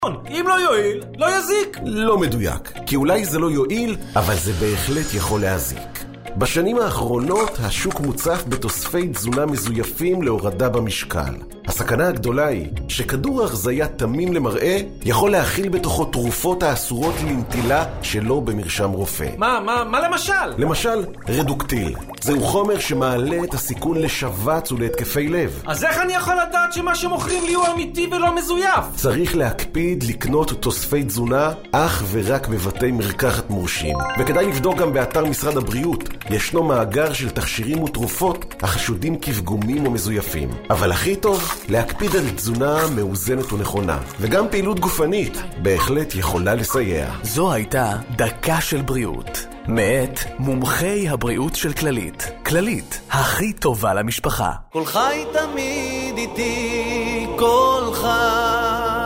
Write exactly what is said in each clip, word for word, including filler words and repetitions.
אם לא יועיל, לא יזיק. לא מדויק, כי אולי זה לא יועיל, אבל זה בהחלט יכול להזיק. בשנים האחרונות השוק מוצף בתוספי תזונה מזויפים להורדה במשקל. הסכנה הגדולה היא שכדור הרזיה תמים למראה יכול להכיל בתוכו תרופות האסורות לנטילה שלא במרשם רופא. מה, מה, מה למשל? למשל, רדוקטיל. זהו חומר שמעלה את הסיכון לשבץ ולהתקפי לב. אז איך אני יכול לדעת שמה שמוכרים לי הוא אמיתי ולא מזויף? צריך להקפיד לקנות תוספי תזונה אך ורק בבתי מרקחת מורשים. וכדאי לבדוק גם באתר משרד הבריאות. ישנו מאגר של תכשירים ותרופות החשודים כפגומים או מזויפים. אבל הכי טוב, להקפיד על תזונה מאוזנת ונכונה. וגם פעילות גופנית בהחלט יכולה לסייע. זו הייתה דקה של בריאות. מאת מומחי הבריאות של כללית. כללית, הכי טובה למשפחה. כל חי תמיד איתי, כל חי.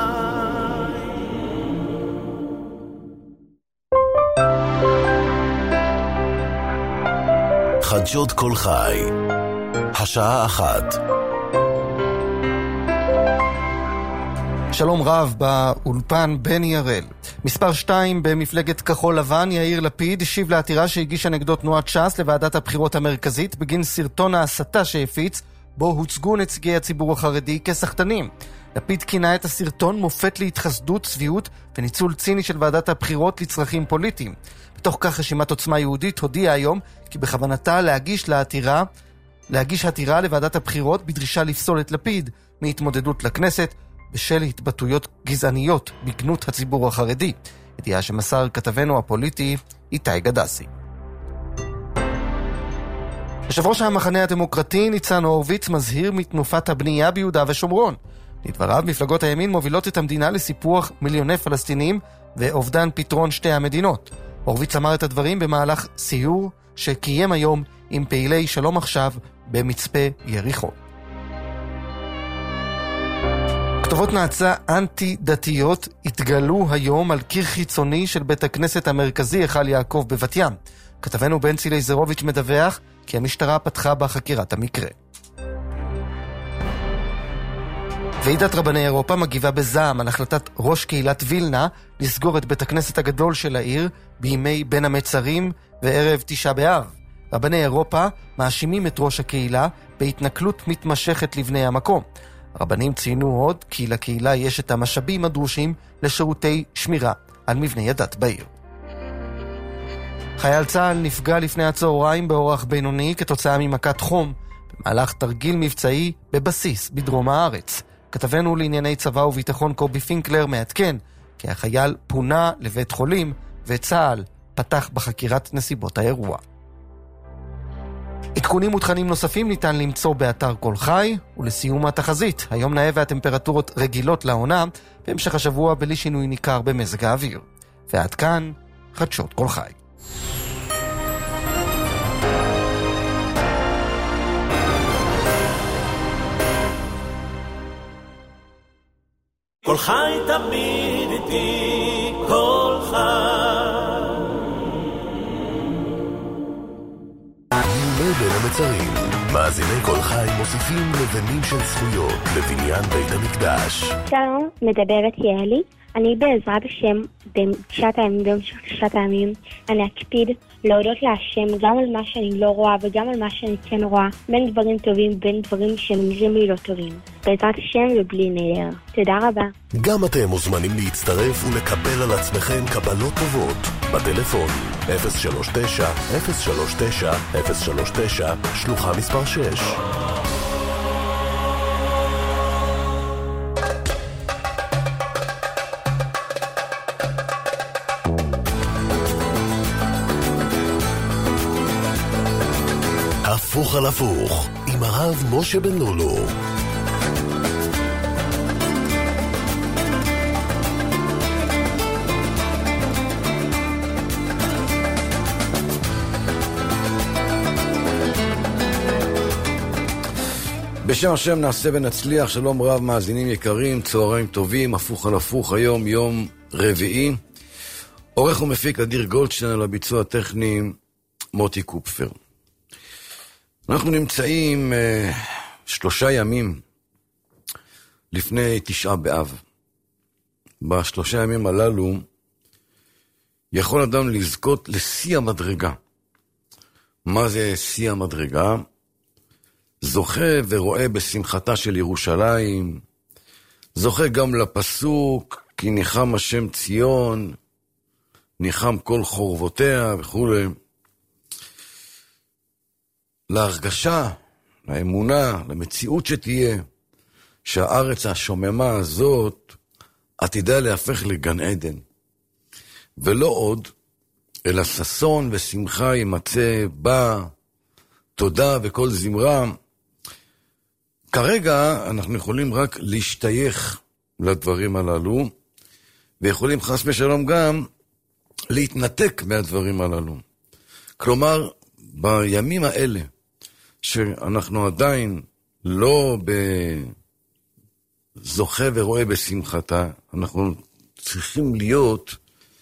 חדשות כל חי, השעה אחת. שלום רב, באולפן בני הראל. מספר שתיים במפלגת כחול לבן, יאיר לפיד, השיב לעתירה שהגישה נגדו תנועת ש"ס לוועדת הבחירות המרכזית בגין סרטון ההסתה שהפיץ, בו הוצגו נציגי הציבור החרדי כסחטנים. לפיד כינה את הסרטון מופת להתחסדות, צביעות וניצול ציני של ועדת הבחירות לצרכים פוליטיים. בתוך כך רשימת עוצמה יהודית הודיעה היום כי בכוונתה להגיש לעתירה, להגיש עתירה לוועדת הבחירות בדרישה לפסול את לפיד מהתמודדות לכנסת בשל התבטאויות גזעניות בגנות הציבור החרדי. ידיעה שמסר כתבנו הפוליטי איתי גדסי. יושב ראש המחנה הדמוקרטי ניצן הורוביץ מזהיר מתנופת הבנייה ביהודה ושומרון. לדבריו, מפלגות הימין מובילות את המדינה לסיפוח מיליוני פלסטינים ואובדן פתרון שתי המדינות. הורוביץ אמר את הדברים במהלך סיור שקיים היום עם פעילי שלום עכשיו במצפה יריחו. כתובות נאצה אנטי-דתיות התגלו היום על קיר חיצוני של בית הכנסת המרכזי היכל יעקב בבת ים. כתבנו בנצי לייזרוביץ' מדווח כי המשטרה פתחה בחקירת המקרה. ועידת רבני אירופה מגיבה בזעם על החלטת ראש קהילת וילנה לסגור את בית הכנסת הגדול של העיר בימי בין המצרים וערב תשעה באב. רבני אירופה מאשימים את ראש הקהילה בהתנכלות מתמשכת לבני המקום. הרבנים ציינו עוד כי לקהילה יש את המשאבים הדרושים לשירותי שמירה על מבני הדת בעיר. חייל צה"ל נפגע לפני הצהריים באורח בינוני כתוצאה ממכת חום במהלך תרגיל מבצעי בבסיס בדרום הארץ. כתבנו לענייני צבא וביטחון קובי פינקלר מעדכן כי החייל פונה לבית חולים וצה"ל פתח בחקירת נסיבות האירוע. עדכונים ותכנים נוספים ניתן למצוא באתר כל חי, ולסיום התחזית, היום נאה והטמפרטורות רגילות לעונה, בהמשך השבוע בלי שינוי ניכר במזג האוויר. ועד כאן, חדשות כל חי. כל חי תמיד איתי, כל חי. בין המצרים, מאזיני כל חי מוסיפים לבנים של זכויות לבניין בית המקדש. שלום, מדברת יעלי. אני בעזרת השם בתשעת הימים, ביום של תשעת הימים, אני אקפיד להודות להשם גם על מה שאני לא רואה וגם על מה שאני כן רואה, בין דברים טובים בין דברים שנראים לי לא טובים. בעזרת השם ובלי נדר. תודה רבה. גם אתם מוזמנים להצטרף ולקבל על עצמכם קבלות טובות בטלפון אפס שלוש תשע אפס שלוש תשע אפס שלוש תשע שלוחה מספר שש. הפוך על הפוך עם הרב משה בן לולו. בשם השם נעשה ונצליח. שלום רב מאזינים יקרים, צהריים טובים, הפוך על הפוך. היום יום רביעי, עורך ומפיק אדיר גולדשטיין, על הביצוע הטכני מוטי קופפר. אנחנו נמצאים uh, שלושה ימים לפני תשעה באב. בשלושה ימים הללו יכול אדם לזכות לשיא המדרגה. מה זה שיא המדרגה? זוכה ורואה בשמחתה של ירושלים, זוכה גם לפסוק, כי ניחם השם ציון, ניחם כל חורבותיה וכו'. להרגשה, לאמונה, למציאות שתהיה, שהארץ השוממה הזאת עתידה להפך לגן עדן. ולא עוד, אלא ששון ושמחה יימצא בה, תודה וכל זמרה. כרגע אנחנו יכולים רק להשתייך לדברים הללו, ויכולים חס ושלום גם להתנתק מהדברים הללו. כלומר, בימים האלה, שאנחנו עדיין לא זוכה ורואה בשמחתה, אנחנו צריכים להיות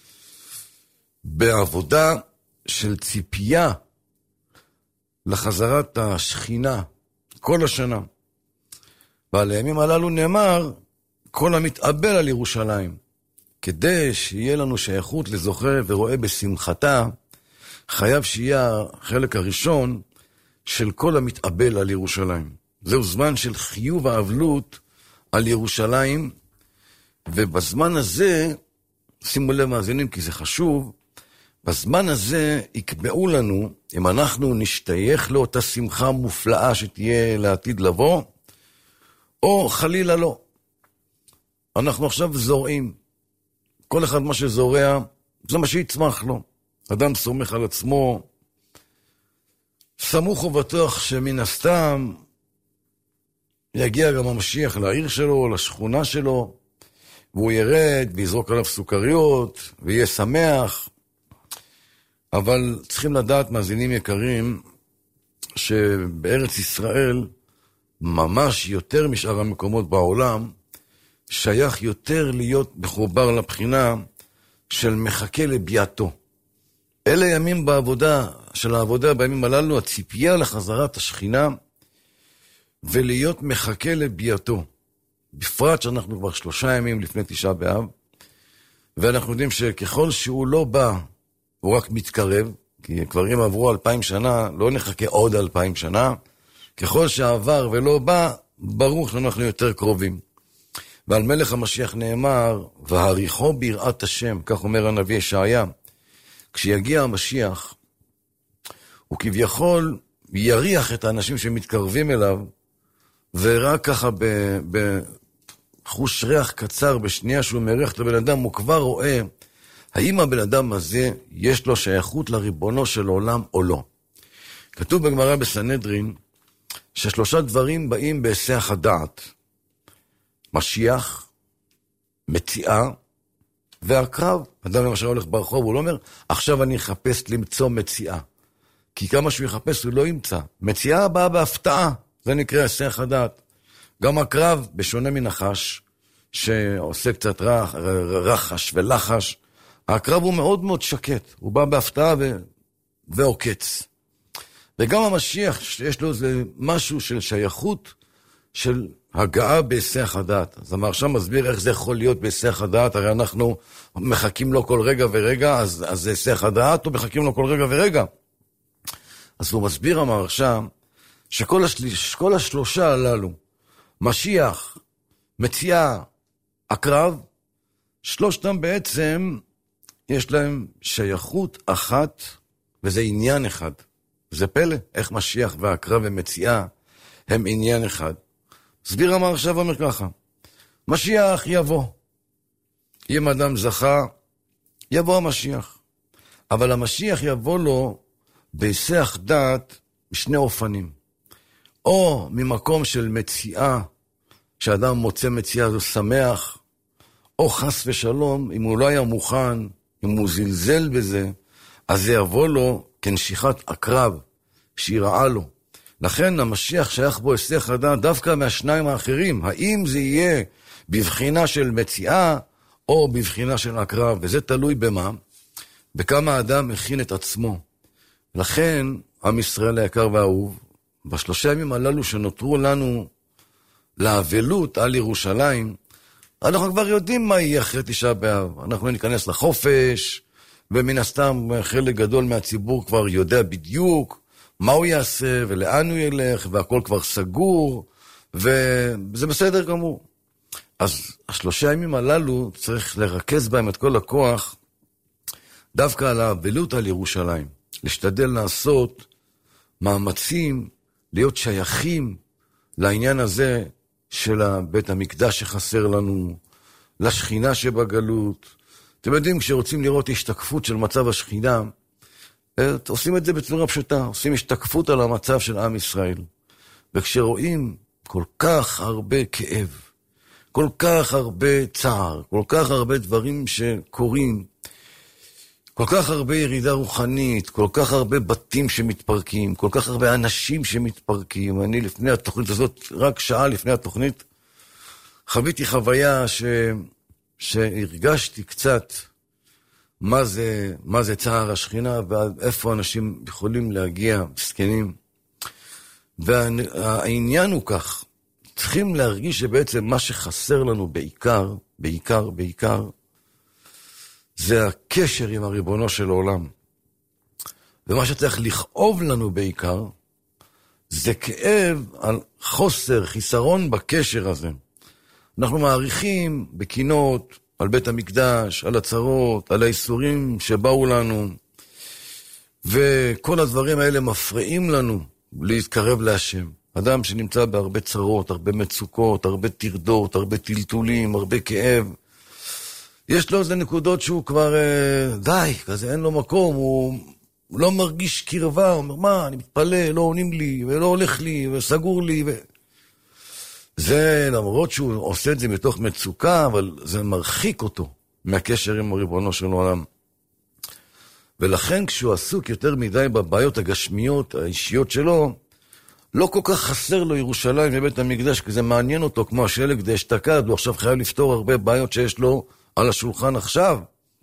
בעבודה של ציפייה לחזרת השכינה כל השנה. ועל הימים הללו נאמר, כל המתאבל על ירושלים. כדי שיהיה לנו שייכות לזוכה ורואה בשמחתה, חייב שיהיה החלק הראשון של כל המתאבל על ירושלים. זהו זמן של חיוב האבלות על ירושלים, ובזמן הזה, שימו לב מאזינים כי זה חשוב, בזמן הזה יקבעו לנו אם אנחנו נשתייך לאותה שמחה מופלאה שתהיה לעתיד לבוא, או חלילה לא. אנחנו עכשיו זורעים. כל אחד מה שזורע, זה מה שיצמח לו. אדם סומך על עצמו, סמוך ובטוח שמן הסתם יגיע גם המשיח לעיר שלו, לשכונה שלו, והוא ירד ויזרוק עליו סוכריות, ויהיה שמח. אבל צריכים לדעת, מאזינים יקרים, שבארץ ישראל, ממש יותר משאר המקומות בעולם, שייך יותר להיות מחובר לבחינה של מחכה לביאתו. אלה ימים בעבודה, של העבודה בימים הללו, הציפייה לחזרת השכינה, ולהיות מחכה לביאתו. בפרט שאנחנו כבר שלושה ימים לפני תשעה באב, ואנחנו יודעים שככל שהוא לא בא, הוא רק מתקרב, כי כבר אם עברו אלפיים שנה, לא נחכה עוד אלפיים שנה, ככל שעבר ולא בא, ברור שאנחנו יותר קרובים. ועל מלך המשיח נאמר, והריחו ביראת השם, כך אומר הנביא ישעיה, כשיגיע המשיח, הוא כביכול יריח את האנשים שמתקרבים אליו, ורק ככה בחוש ריח קצר, בשנייה שהוא מריח את הבן אדם, הוא כבר רואה, האם הבן אדם הזה יש לו שייכות לריבונו של עולם או לא. כתוב בגמרא בסנהדרין, ששלושה דברים באים בהיסח הדעת. משיח, מציאה, והקרב. אדם למשל הולך ברחוב, הוא לא אומר, עכשיו אני אחפש למצוא מציאה. כי כמה שהוא יחפש הוא לא ימצא. מציאה באה בהפתעה, זה נקרא היסח הדעת. גם הקרב, בשונה מנחש, שעושה קצת רח, רחש ולחש, הקרב הוא מאוד מאוד שקט, הוא בא בהפתעה ו... ועוקץ. וגם המשיח, יש לו איזה משהו של שייכות, של הגעה בהיסח הדעת. אז המהרש"ם מסביר איך זה יכול להיות בהיסח הדעת, הרי אנחנו מחכים לו כל רגע ורגע, אז, אז זה היסח הדעת, או מחכים לו כל רגע ורגע. אז הוא מסביר המהרש"ם, שכל השליש, כל השלושה הללו, משיח, מציאה, הקרב, שלושתם בעצם יש להם שייכות אחת, וזה עניין אחד. זה פלא, איך משיח והקרב ומציאה הם עניין אחד. סביר אמר עכשיו אומר ככה, משיח יבוא. אם אדם זכה, יבוא המשיח. אבל המשיח יבוא לו בהיסח דעת בשני אופנים. או ממקום של מציאה, שאדם מוצא מציאה זו שמח, או חס ושלום, אם הוא לא היה מוכן, אם הוא זלזל בזה, אז זה יבוא לו כנשיכת הקרב, שהיא רעה לו. לכן המשיח שייך בו היסח הדעת דווקא מהשניים האחרים. האם זה יהיה בבחינה של מציאה, או בבחינה של הקרב, וזה תלוי במה, בכמה האדם מכין את עצמו. לכן, עם ישראל היקר והאהוב, בשלושה ימים הללו שנותרו לנו לאבלות על ירושלים, אנחנו כבר יודעים מה יהיה אחרי תשעה באב. אנחנו ניכנס לחופש, ומן הסתם חלק גדול מהציבור כבר יודע בדיוק מה הוא יעשה ולאן הוא ילך, והכל כבר סגור, וזה בסדר גמור. אז השלושה ימים הללו צריך לרכז בהם את כל הכוח, דווקא על האבלות על ירושלים. להשתדל לעשות מאמצים, להיות שייכים לעניין הזה של בית המקדש שחסר לנו, לשכינה שבגלות. אתם יודעים, כשרוצים לראות השתקפות של מצב השכינה, עושים את זה בצורה פשוטה, עושים השתקפות על המצב של עם ישראל. וכשרואים כל כך הרבה כאב, כל כך הרבה צער, כל כך הרבה דברים שקורים, כל כך הרבה ירידה רוחנית, כל כך הרבה בתים שמתפרקים, כל כך הרבה אנשים שמתפרקים. אני לפני התוכנית הזאת, רק שעה לפני התוכנית, חוויתי חוויה ש... שהרגשתי קצת מה זה, מה זה צער השכינה, ואיפה אנשים יכולים להגיע, מסכנים. והעניין הוא כך, צריכים להרגיש שבעצם מה שחסר לנו בעיקר, בעיקר, בעיקר, זה הקשר עם הריבונו של העולם. ומה שצריך לכאוב לנו בעיקר, זה כאב על חוסר, חיסרון בקשר הזה. אנחנו מעריכים בקינות על בית המקדש, על הצרות, על האיסורים שבאו לנו, וכל הדברים האלה מפריעים לנו להתקרב להשם. אדם שנמצא בהרבה צרות, הרבה מצוקות, הרבה תרדות, הרבה טלטולים, הרבה כאב, יש לו איזה נקודות שהוא כבר אה, די, כזה אין לו מקום, הוא, הוא לא מרגיש קרבה, הוא אומר, מה, אני מתפלא, לא עונים לי, ולא הולך לי, וסגור לי, ו... זה למרות שהוא עושה את זה מתוך מצוקה, אבל זה מרחיק אותו מהקשר עם הריבונו של העולם. ולכן כשהוא עסוק יותר מדי בבעיות הגשמיות, האישיות שלו, לא כל כך חסר לו ירושלים ובית המקדש, כי זה מעניין אותו כמו השלג דאשתקד, הוא עכשיו חייב לפתור הרבה בעיות שיש לו על השולחן עכשיו.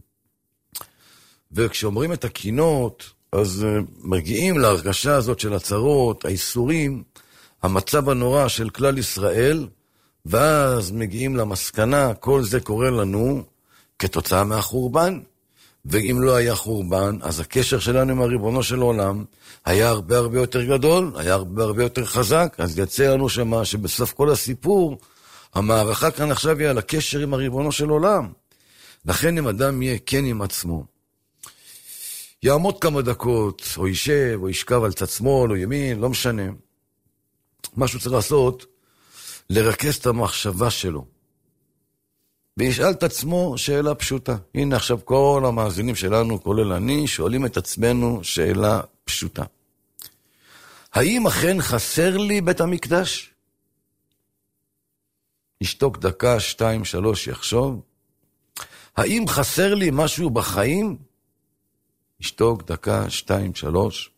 וכשאומרים את הקינות, אז מגיעים להרגשה הזאת של הצרות, האיסורים, המצב הנורא של כלל ישראל, ואז מגיעים למסקנה, כל זה קורה לנו כתוצאה מהחורבן. ואם לא היה חורבן, אז הקשר שלנו עם הריבונו של העולם היה הרבה הרבה יותר גדול, היה הרבה הרבה יותר חזק. אז יצא לנו שמה, שבסוף כל הסיפור, המערכה כאן עכשיו היא על הקשר עם הריבונו של העולם. לכן אם אדם יהיה כן עם עצמו, יעמוד כמה דקות, או יישב, או ישכב על צד שמאל, או ימין, לא משנה. מה שהוא צריך לעשות, לרכז את המחשבה שלו. וישאל את עצמו שאלה פשוטה. הנה עכשיו כל המאזינים שלנו, כולל אני, שואלים את עצמנו שאלה פשוטה. האם אכן חסר לי בית המקדש? ישתוק דקה, שתיים, שלוש, יחשוב. האם חסר לי משהו בחיים? ישתוק דקה, שתיים, שלוש.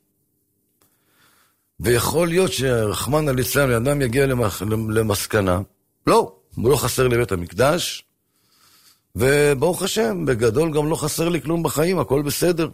ויכול להיות שרחמן על ליצלן, לאדם יגיע למח... למסקנה. לא, הוא לא חסר לי בית המקדש. וברוך השם, בגדול גם לא חסר לי כלום בחיים, הכל בסדר.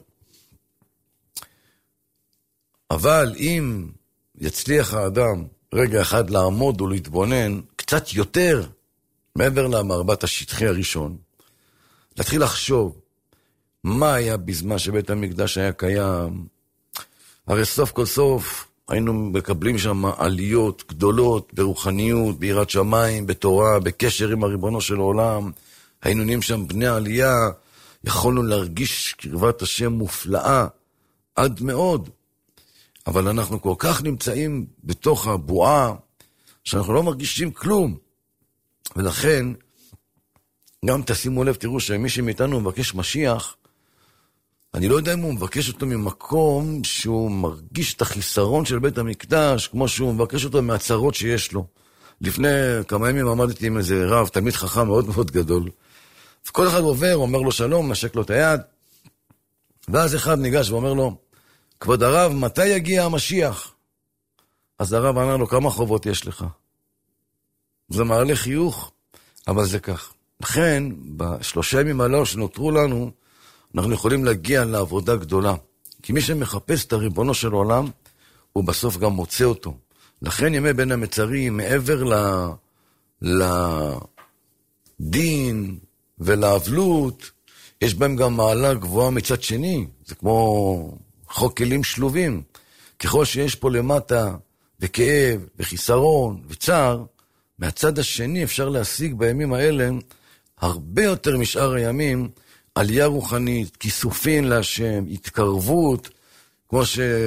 אבל אם יצליח האדם רגע אחד לעמוד ולהתבונן קצת יותר מעבר למרבט השטחי הראשון, להתחיל לחשוב מה היה בזמן שבית המקדש היה קיים. הרי סוף כל סוף היינו מקבלים שם עליות גדולות ברוחניות, ביראת שמיים, בתורה, בקשר עם הריבונו של העולם. היינו נהיים שם בני עלייה, יכולנו להרגיש קרבת השם מופלאה עד מאוד. אבל אנחנו כל כך נמצאים בתוך הבועה, שאנחנו לא מרגישים כלום. ולכן, גם תשימו לב, תראו שמי שמאיתנו מבקש משיח, אני לא יודע אם הוא מבקש אותו ממקום שהוא מרגיש את החיסרון של בית המקדש, כמו שהוא מבקש אותו מהצרות שיש לו. לפני כמה ימים עמדתי עם איזה רב, תלמיד חכם מאוד מאוד גדול, וכל אחד עובר, אומר לו שלום, נשק לו את היד, ואז אחד ניגש ואומר לו, כבוד הרב, מתי יגיע המשיח? אז הרב ענה לו, כמה חובות יש לך? זה מעלה חיוך, אבל זה כך. לכן, בשלושה ימים הללו שנותרו לנו, אנחנו יכולים להגיע לעבודה גדולה. כי מי שמחפש את הריבונו של העולם, הוא בסוף גם מוצא אותו. לכן ימי בין המצרים, מעבר ל... ל... דין ולהבלות, יש בהם גם מעלה גבוהה מצד שני. זה כמו חוק כלים שלובים. ככל שיש פה למטה וכאב וחיסרון וצער, מהצד השני אפשר להשיג בימים האלה הרבה יותר משאר הימים, עלייה רוחנית, כיסופין להשם, התקרבות, כמו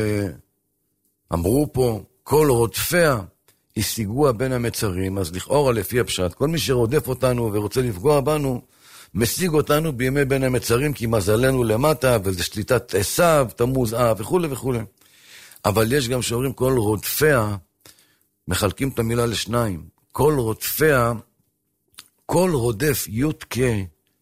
שאמרו פה, כל רודפיה השיגוה בין המצרים. אז לכאורה לפי הפשט, כל מי שרודף אותנו ורוצה לפגוע בנו, משיג אותנו בימי בין המצרים, כי מזלנו למטה, וזה שליטת עשיו, תמוז אב וכו' וכו'. אבל יש גם שאומרים כל רודפיה, מחלקים את המילה לשניים. כל רודפיה, כל רודף י' כ'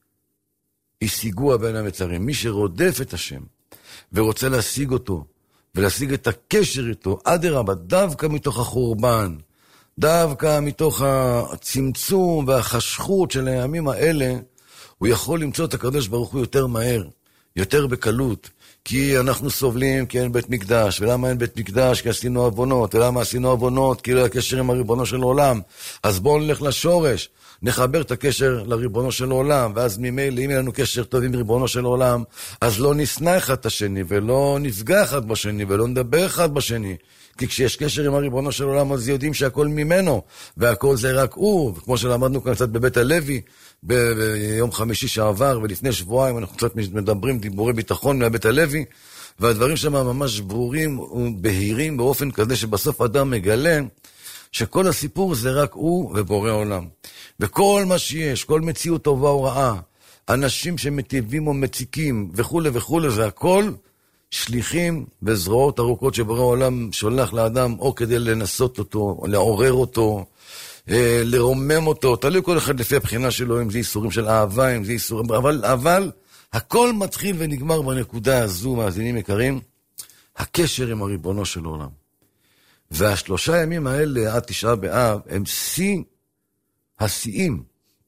השיגוה בין המצרים. מי שרודף את השם ורוצה להשיג אותו, ולהשיג את הקשר איתו, אדרבה, דווקא מתוך החורבן, דווקא מתוך הצמצום והחשכות של הימים האלה, הוא יכול למצוא את הקדוש ברוך הוא יותר מהר, יותר בקלות, כי אנחנו סובלים כי אין בית מקדש. ולמה אין בית מקדש? כי עשינו עוונות. ולמה עשינו עוונות? כי לא היה קשר עם הריבונו של העולם. אז בואו נלך לשורש, נחבר את הקשר לריבונו של העולם, ואז ממילא, אם אין לנו קשר טוב עם ריבונו של העולם, אז לא נשנא אחד את השני, ולא נפגע אחד בשני, ולא נדבר אחד בשני. כי כשיש קשר עם הריבונו של העולם, אז יודעים שהכל ממנו, והכל זה רק הוא. וכמו שלמדנו כאן קצת בבית הלוי, ביום חמישי שעבר, ולפני שבועיים אנחנו קצת מדברים דיבורי ביטחון מהבית הלוי, והדברים שם ממש ברורים ובהירים באופן כזה שבסוף אדם מגלה שכל הסיפור זה רק הוא ובורא העולם. וכל מה שיש, כל מציאות טובה או רעה, אנשים שמטיבים או מציקים וכו' וכו', זה הכל שליחים וזרועות ארוכות שבורא העולם שולח לאדם, או כדי לנסות אותו, לעורר אותו, לרומם אותו, תלוי כל אחד לפי הבחינה שלו, אם זה איסורים של אהבה, אם זה איסורים, אבל, אבל הכל מתחיל ונגמר בנקודה הזו, מאזינים יקרים, הקשר עם הריבונו של העולם. והשלושה ימים האלה, עד תשעה באב, הם שיא השיאים,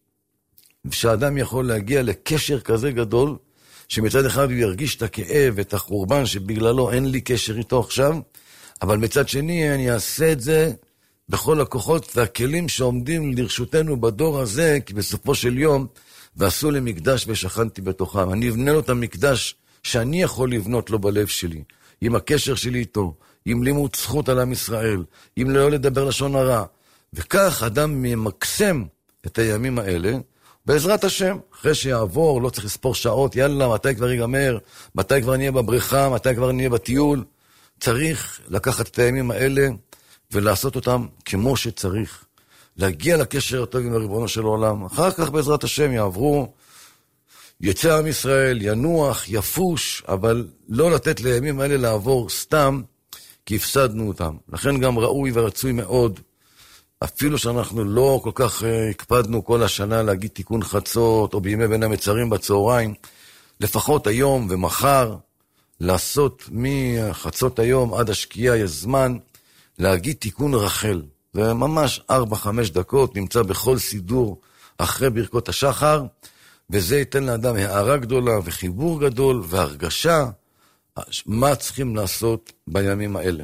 שהאדם יכול להגיע לקשר כזה גדול, שמצד אחד הוא ירגיש את הכאב, את החורבן, שבגללו אין לי קשר איתו עכשיו, אבל מצד שני אני אעשה את זה בכל הכוחות והכלים שעומדים לרשותנו בדור הזה, כי בסופו של יום, ועשו לי מקדש ושכנתי בתוכם. אני אבנה לו את המקדש שאני יכול לבנות לו בלב שלי, עם הקשר שלי איתו, עם לימוד זכות על עם ישראל, עם לא לדבר לשון הרע. וכך אדם ממקסם את הימים האלה, בעזרת השם, אחרי שיעבור, לא צריך לספור שעות, יאללה, מתי כבר ייגמר, מתי כבר נהיה בבריכה, מתי כבר נהיה בטיול. צריך לקחת את הימים האלה, ולעשות אותם כמו שצריך. להגיע לקשר הטוב עם הריבונו של העולם. אחר כך בעזרת השם יעברו, יצא עם ישראל, ינוח, יפוש, אבל לא לתת לימים האלה לעבור סתם, כי הפסדנו אותם. לכן גם ראוי ורצוי מאוד, אפילו שאנחנו לא כל כך הקפדנו כל השנה להגיד תיקון חצות, או בימי בין המצרים בצהריים, לפחות היום ומחר, לעשות מחצות היום עד השקיעה יש זמן, להגיד תיקון רחל. זה ממש ארבע חמש דקות, נמצא בכל סידור אחרי ברכות השחר, וזה ייתן לאדם הערה גדולה וחיבור גדול והרגשה מה צריכים לעשות בימים האלה.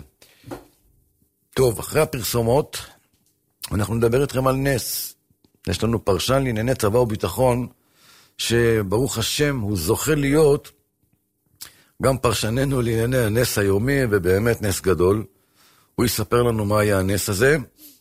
טוב, אחרי הפרסומות, אנחנו נדבר איתכם על נס. יש לנו פרשן לענייני צבא וביטחון, שברוך השם הוא זוכה להיות גם פרשננו לענייני הנס היומי, ובאמת נס גדול. הוא יספר לנו מה היה הנס הזה.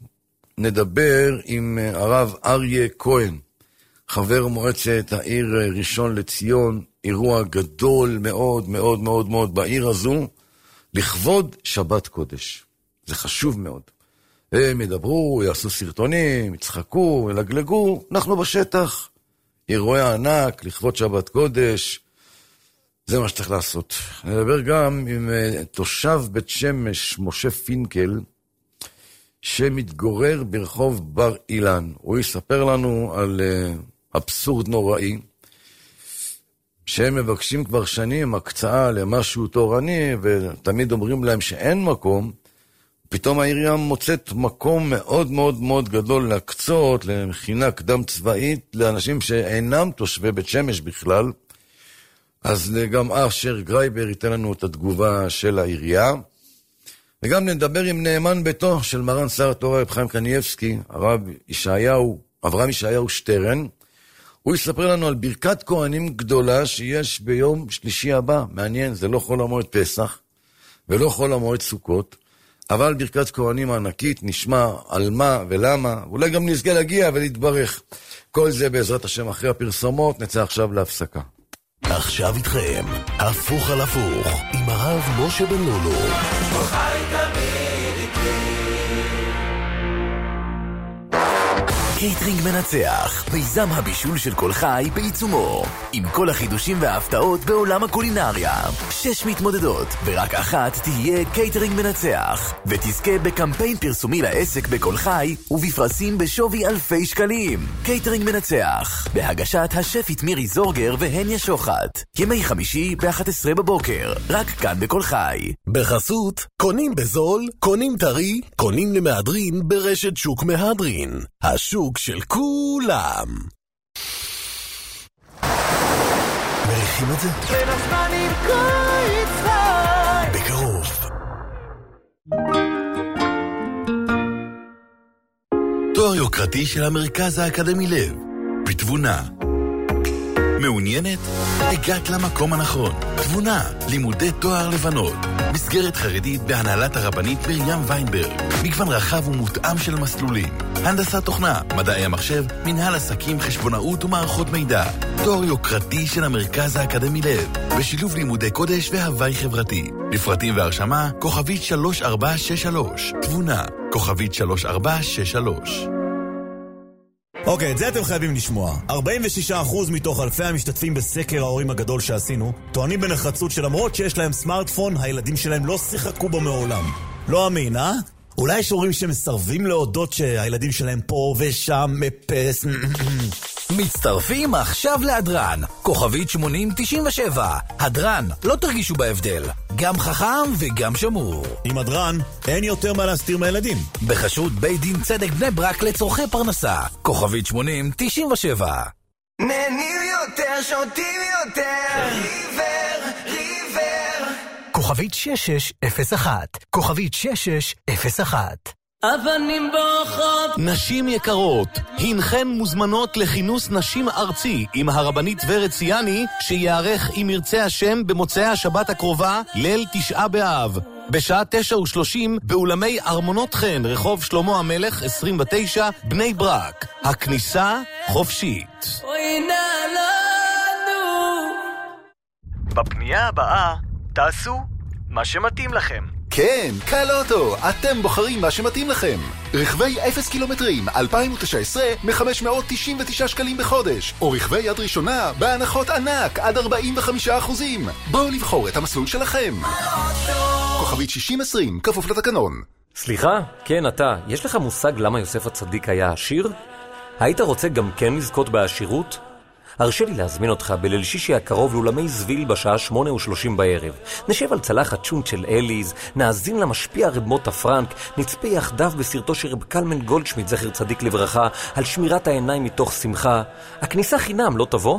נדבר עם הרב אריה כהן, חבר מועצת העיר ראשון לציון, אירוע גדול מאוד מאוד מאוד מאוד בעיר הזו, לכבוד שבת קודש. זה חשוב מאוד. הם ידברו, יעשו סרטונים, יצחקו, ילגלגו, אנחנו בשטח. אירועי ענק, לכבוד שבת קודש, זה מה שצריך לעשות. נדבר גם עם תושב בית שמש, משה פינקל, שמתגורר ברחוב בר אילן. הוא יספר לנו על אבסורד נוראי, שהם מבקשים כבר שנים הקצאה למשהו תורני, ותמיד אומרים להם שאין מקום, פתאום העירייה מוצאת מקום מאוד מאוד מאוד גדול להקצות למכינה קדם צבאית לאנשים שאינם תושבי בית שמש בכלל. אז גם אשר גרייבר ייתן לנו את התגובה של העירייה. וגם נדבר עם נאמן ביתו של מרן שר התורה רב חיים קניאבסקי, הרב ישעיהו, אברהם ישעיהו שטרן, הוא יספר לנו על ברכת כהנים גדולה שיש ביום שלישי הבא. מעניין, זה לא חול המועד פסח, ולא חול המועד סוכות, אבל ברכת כהנים הענקית נשמע על מה ולמה, אולי גם נזכה להגיע ולהתברך. כל זה בעזרת השם אחרי הפרסומות, נצא עכשיו להפסקה. עכשיו איתכם, הפוך על הפוך, עם הרב משה בן לולו. חי תמיד איתי. קייטרינג מנצח, מיזם הבישול של כל חי בעיצומו, עם כל החידושים וההפתעות בעולם הקולינריה. שש מתמודדות, ורק אחת תהיה קייטרינג מנצח, ותזכה בקמפיין פרסומי לעסק בכל חי, ובפרסים בשווי אלפי שקלים. קייטרינג מנצח, בהגשת השפית מירי זורגר והניה שוחט. ימי חמישי ב-אחת עשרה בבוקר, רק כאן בכל חי. בחסות, קונים בזול, קונים טרי, קונים למהדרין ברשת שוק מהדרין. השוק של כולם. מריחים את זה? בין הזמנים קיץ חי. בקרוב. תואר יוקרתי של המרכז האקדמי לב. בתבונה. מעוניינת? הגעת למקום הנכון. תבונה, לימודי תואר לבנות. מסגרת חרדית בהנהלת הרבנית מרים ויינברג. מגוון רחב ומותאם של מסלולים. הנדסת תוכנה, מדעי המחשב, מנהל עסקים, חשבונאות ומערכות מידע. תואר יוקרתי של המרכז האקדמי לב. בשילוב לימודי קודש והווי חברתי. לפרטים והרשמה, כוכבית שלוש ארבע שש שלוש. תבונה, כוכבית שלוש ארבע שש שלוש. אוקיי, את זה אתם חייבים לשמוע. ארבעים ושישה אחוז מתוך אלפי המשתתפים בסקר ההורים הגדול שעשינו, טוענים בנחרצות שלמרות שיש להם סמארטפון, הילדים שלהם לא שיחקו בו מעולם. לא אמין, אה? אולי יש הורים שמסרבים להודות שהילדים שלהם פה ושם מפס... מצטרפים עכשיו להדרן, כוכבית שמונים תשעים ושבע. הדרן, לא תרגישו בהבדל, גם חכם וגם שמור. עם הדרן אין יותר מה להסתיר מהילדים. בחשות בית דין צדק בני ברק לצורכי פרנסה, כוכבית שמונים תשעים ושבע. נהנים יותר, שותים יותר. ריבר, ריבר. כוכבית שש שש אפס אחת, כוכבית שש שש אפס אחת. אבנים בוחרות. נשים יקרות, הינכן מוזמנות לכינוס נשים ארצי עם הרבנית ורד ציאני, שיערך אם ירצה השם במוצאי השבת הקרובה, ליל תשעה באב. בשעה תשע ושלושים באולמי ארמונות חן, רחוב שלמה המלך עשרים ותשע, בני ברק. הכניסה חופשית. אוי נעלנו. בפנייה הבאה, תעשו מה שמתאים לכם. כן, קל אוטו, אתם בוחרים מה שמתאים לכם. רכבי אפס קילומטרים אלפיים תשע עשרה מ-חמש מאות תשעים ותשעה שקלים בחודש, או רכבי יד ראשונה בהנחות ענק עד ארבעים וחמישה אחוזים. בואו לבחור את המסלול שלכם. כוכבית שישים עשרים, כפוף לתקנון. סליחה, כן אתה, יש לך מושג למה יוסף הצדיק היה עשיר? היית רוצה גם כן לזכות בעשירות? הרשה לי להזמין אותך בליל שישי הקרוב לאולמי זביל בשעה שמונה ושלושים בערב. נשב על צלחת שונט של אליז, נאזין למשפיע רב מוטה פרנק, נצפה יחדיו בסרטו של רב קלמן גולדשמיט זכר צדיק לברכה על שמירת העיניים מתוך שמחה. הכניסה חינם, לא תבוא?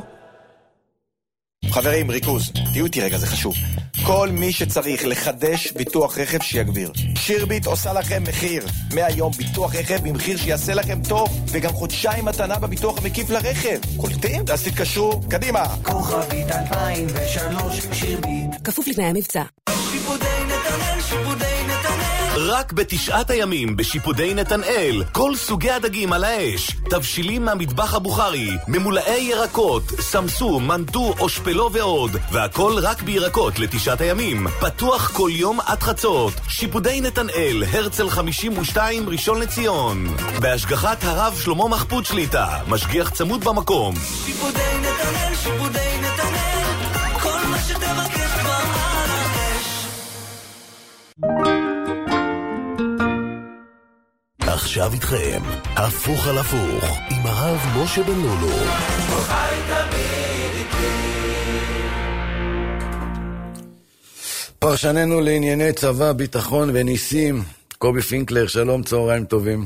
חברים, ריכוז, תהיו איתי רגע, זה חשוב. כל מי שצריך לחדש ביטוח רכב שיגביר. שירביט עושה לכם מחיר. מהיום ביטוח רכב במחיר שיעשה לכם טוב, וגם חודשיים מתנה בביטוח המקיף לרכב. קולטים? אז תתקשרו, קדימה. כוכבית אלפיים ושלוש שירביט. כפוף לתנאי המבצע. שיפודי נתנאל, שיפודי נתנאל. רק בתשעת הימים בשיפודי נתנאל, כל סוגי הדגים על האש, תבשילים מהמטבח הבוכרי, ממולאי ירקות, סמסו, מנטו או שפלו ועוד, והכל רק בירקות לתשעת הימים. פתוח כל יום עד חצות. שיפודי נתנאל, הרצל חמישים ושתיים, ראשון לציון. בהשגחת הרב שלמה מחפוד שליטה, משגיח צמוד במקום. שיפודי נתנאל, שיפודי נתנאל, כל מה שתבקש כבר על האש. עכשיו איתכם, הפוך על הפוך, עם הרב משה בן לולו. חי תמיד איתי. פרשננו לענייני צבא, ביטחון וניסים, קובי פינקלר, שלום, צהריים טובים.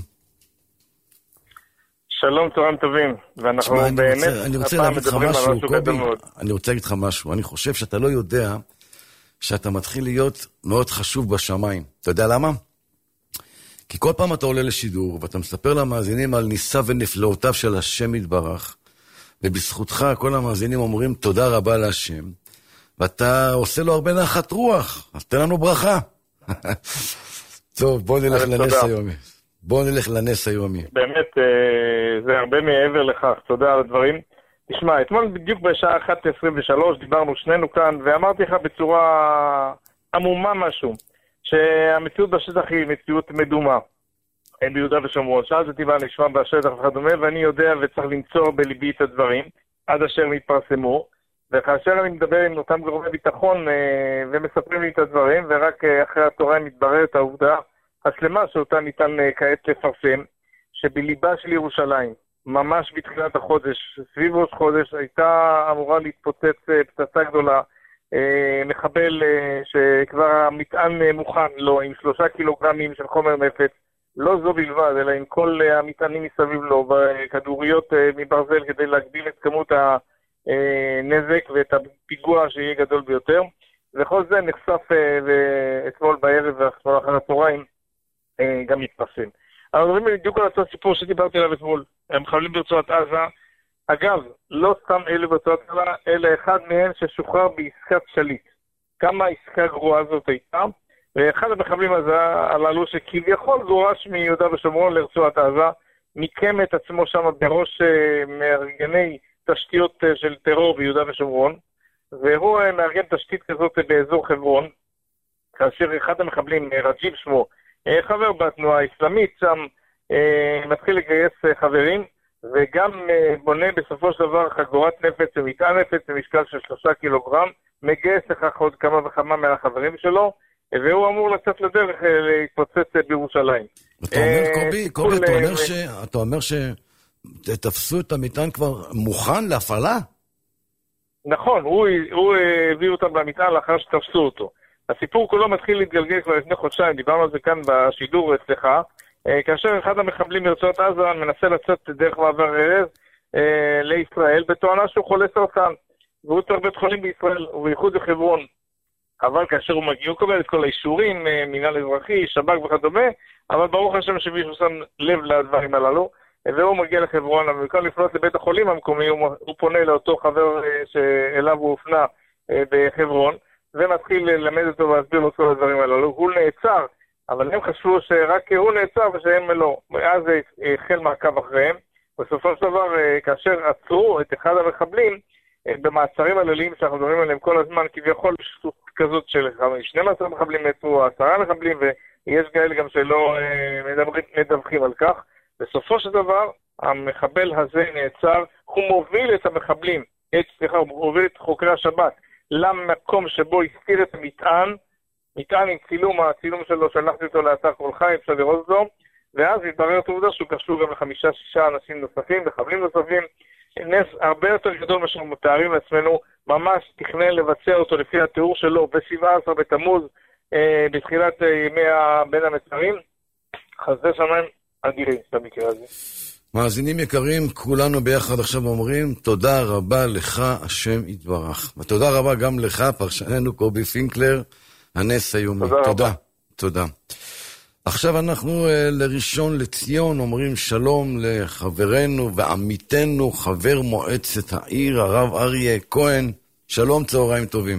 שלום, צהריים טובים. ואנחנו שמה, באמת, אני רוצה, אני רוצה להגיד לך משהו, קובי, אני רוצה להגיד לך משהו. אני חושב שאתה לא יודע שאתה מתחיל להיות מאוד חשוב בשמיים. אתה יודע למה? כי כל פעם אתה עולה לשידור, ואתה מספר למאזינים על ניסה ונפלאותיו של השם יתברך, ובזכותך כל המאזינים אומרים תודה רבה להשם, ואתה עושה לו הרבה נחת רוח, אז תן לנו ברכה. טוב, בוא נלך לנס היומי. בוא נלך לנס היומי. באמת, זה הרבה מעבר לכך, תודה על הדברים. תשמע, אתמול בדיוק בשעה אחת עשרים ושלוש דיברנו שנינו כאן, ואמרתי לך בצורה עמומה משהו, שהמציאות בשטח היא מציאות מדומה. אין ביהודה ושומרון, שאלת אותי מה נשמע בשטח וכדומה, ואני יודע וצריך לנצור בליבי את הדברים, עד אשר מתפרסמו, וכאשר אני מדבר עם אותם גורמי ביטחון אה, ומספרים לי את הדברים, ורק אה, אחרי התורה מתבררת העובדה השלמה שאותה ניתן אה, כעת לפרסם, שבליבה של ירושלים, ממש בתחילת החודש, סביב ראש חודש, הייתה אמורה להתפוצץ אה, פצצה גדולה, אה, מחבל אה, שכבר המטען אה, מוכן לו, עם שלושה קילוגרמים של חומר נפץ, לא זו בלבד, אלא עם כל uh, המטענים מסביב לו, וכדוריות uh, מברזל כדי להגדיל את כמות הנזק ואת הפיגוע שיהיה גדול ביותר. וכל זה נחשף uh, אתמול בערב ואתמול אחר הצהריים uh, גם מתפרסם. אנחנו מדברים בדיוק על אותו סיפור שדיברתי עליו אתמול. הם מחבלים ברצועת עזה. אגב, לא סתם אלה ברצועת עזה, אלא אחד מהם ששוחרר בעסקת שליט. כמה עסקה גרועה זאת הייתה? ואחד המחבלים הללו שכביכול גורש מיהודה ושומרון לרצועת עזה, מיקם את עצמו שם בראש מארגני תשתיות של טרור ביהודה ושומרון, והוא מארגן תשתית כזאת באזור חברון, כאשר אחד המחבלים, רג'יב שמו, חבר בתנועה האסלאמית, שם מתחיל לגייס חברים, וגם בונה בסופו של דבר חגורת נפץ ומטען נפץ במשקל של שלושה קילוגרם, מגייס לכך עוד כמה וכמה מהחברים שלו, והוא אמור לצאת לדרך להתפוצץ בירושלים. אתה אומר, קובי, קובי, אתה אומר שתפסו את המטען כבר מוכן להפעלה? נכון, הוא הביא אותם למטען לאחר שתפסו אותו. הסיפור כולו מתחיל להתגלגל כבר לפני חודשיים, דיברנו על זה כאן בשידור אצלך, כאשר אחד המחבלים מרצועת עזה מנסה לצאת דרך מעבר ארז לישראל, בתואנה שהוא חולה סרטן, והוא צריך בית חולים בישראל, ובייחוד בחברון. אבל כאשר הוא מגיע, הוא קבל את כל האישורים, מינהל אזרחי, שב"כ וכדומה, אבל ברוך השם שמישהו שם לב לדברים הללו, והוא מגיע לחברון, ובמקום לפנות לבית החולים המקומי, הוא, הוא פונה לאותו חבר שאליו הוא הופנה בחברון, ומתחיל ללמד אותו ולהסביר לו כל הדברים הללו. הוא נעצר, אבל הם חשבו שרק הוא נעצר ושהם לא. אז החל מעקב אחריהם, בסופו של דבר, כאשר עצרו את אחד המחבלים, במעצרים הליליים שאנחנו מדברים עליהם כל הזמן, כביכול שטות כזאת של שנים עשר מחבלים נעצרו, עשרה מחבלים, ויש כאלה גם שלא מדברים, מדווחים על כך. בסופו של דבר, המחבל הזה נעצר, הוא מוביל את המחבלים, את, סליחה, הוא מוביל את חוקרי השב"כ, למקום שבו הסתיר את המטען, מטען עם צילום, הצילום שלו, שלחתי אותו לאתר כל חי, אפשר לראות זו, ואז התברר את העובדה שהוא קשור גם לחמישה, שישה אנשים נוספים, מחבלים נוספים, נס הרבה יותר גדול מה שאנחנו מתארים לעצמנו, ממש תכנן לבצע אותו לפי התיאור שלו ב-שבעה עשר בתמוז, אה, בתחילת אה, ימי בין המצרים, חסדי שמיים אדירים במקרה הזה. מאזינים יקרים, כולנו ביחד עכשיו אומרים, תודה רבה לך השם יתברך. ותודה רבה גם לך, פרשננו קובי פינקלר, הנס היומי. תודה. תודה. רבה. תודה. עכשיו אנחנו uh, לראשון לציון אומרים שלום לחברנו ועמיתנו, חבר מועצת העיר, הרב אריה כהן. שלום, צהריים טובים.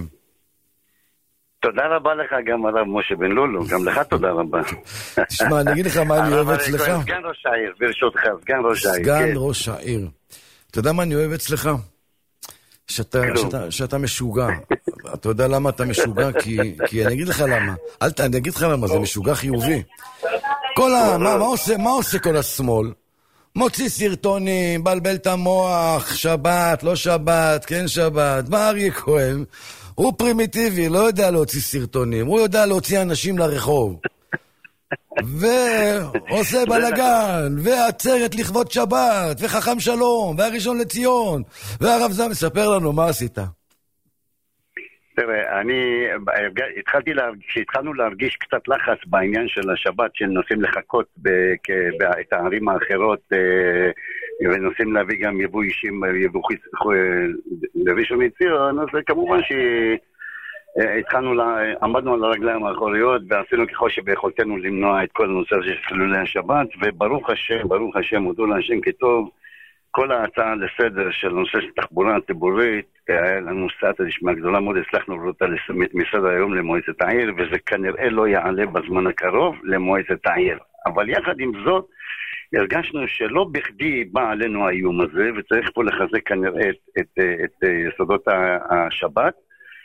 תודה רבה לך גם הרב משה בן לולו, גם לך תודה רבה. תשמע, אני אגיד לך מה אני אוהב אצלך. סגן ראש העיר, ברשותך, סגן ראש העיר. סגן ראש העיר. אתה יודע מה אני אוהב אצלך? שאתה, שאתה, שאתה משוגע. אתה יודע למה אתה משוגע? כי, כי אני אגיד לך למה. אל ת, אני אגיד לך למה, זה משוגע חיובי. כל ה... מה, מה עושה, מה עושה כל השמאל? מוציא סרטונים, בלבל את המוח, שבת, לא שבת, כן שבת. מה אריה כהן? הוא פרימיטיבי, לא יודע להוציא סרטונים. הוא יודע להוציא אנשים לרחוב. ועושה בלגן, ועצרת לכבוד שבת, וחכם שלום, והראשון לציון, והרב זם מספר לנו מה עשית. תראה, אני התחלתי, כשהתחלנו להרגיש קצת לחץ בעניין של השבת, שנוסעים לחכות את הערים האחרות, ונוסעים להביא גם יבוא אישים, יבוא לראשון לציון, אז כמובן ש... התחלנו, עמדנו על הרגליים האחוריות ועשינו ככל שביכולתנו למנוע את כל הנושא הזה של חילולי השבת, וברוך השם, ברוך השם, הודו להשם כטוב, כל ההצעה לסדר של נושא של תחבורה ציבורית, היה לנו סעתא דשמיא גדולה מאוד, הצלחנו לראות אותה מסדר היום למועצת העיר, וזה כנראה לא יעלה בזמן הקרוב למועצת העיר. אבל יחד עם זאת, הרגשנו שלא בכדי בא עלינו האיום הזה, וצריך פה לחזק כנראה את, את, את יסודות השבת,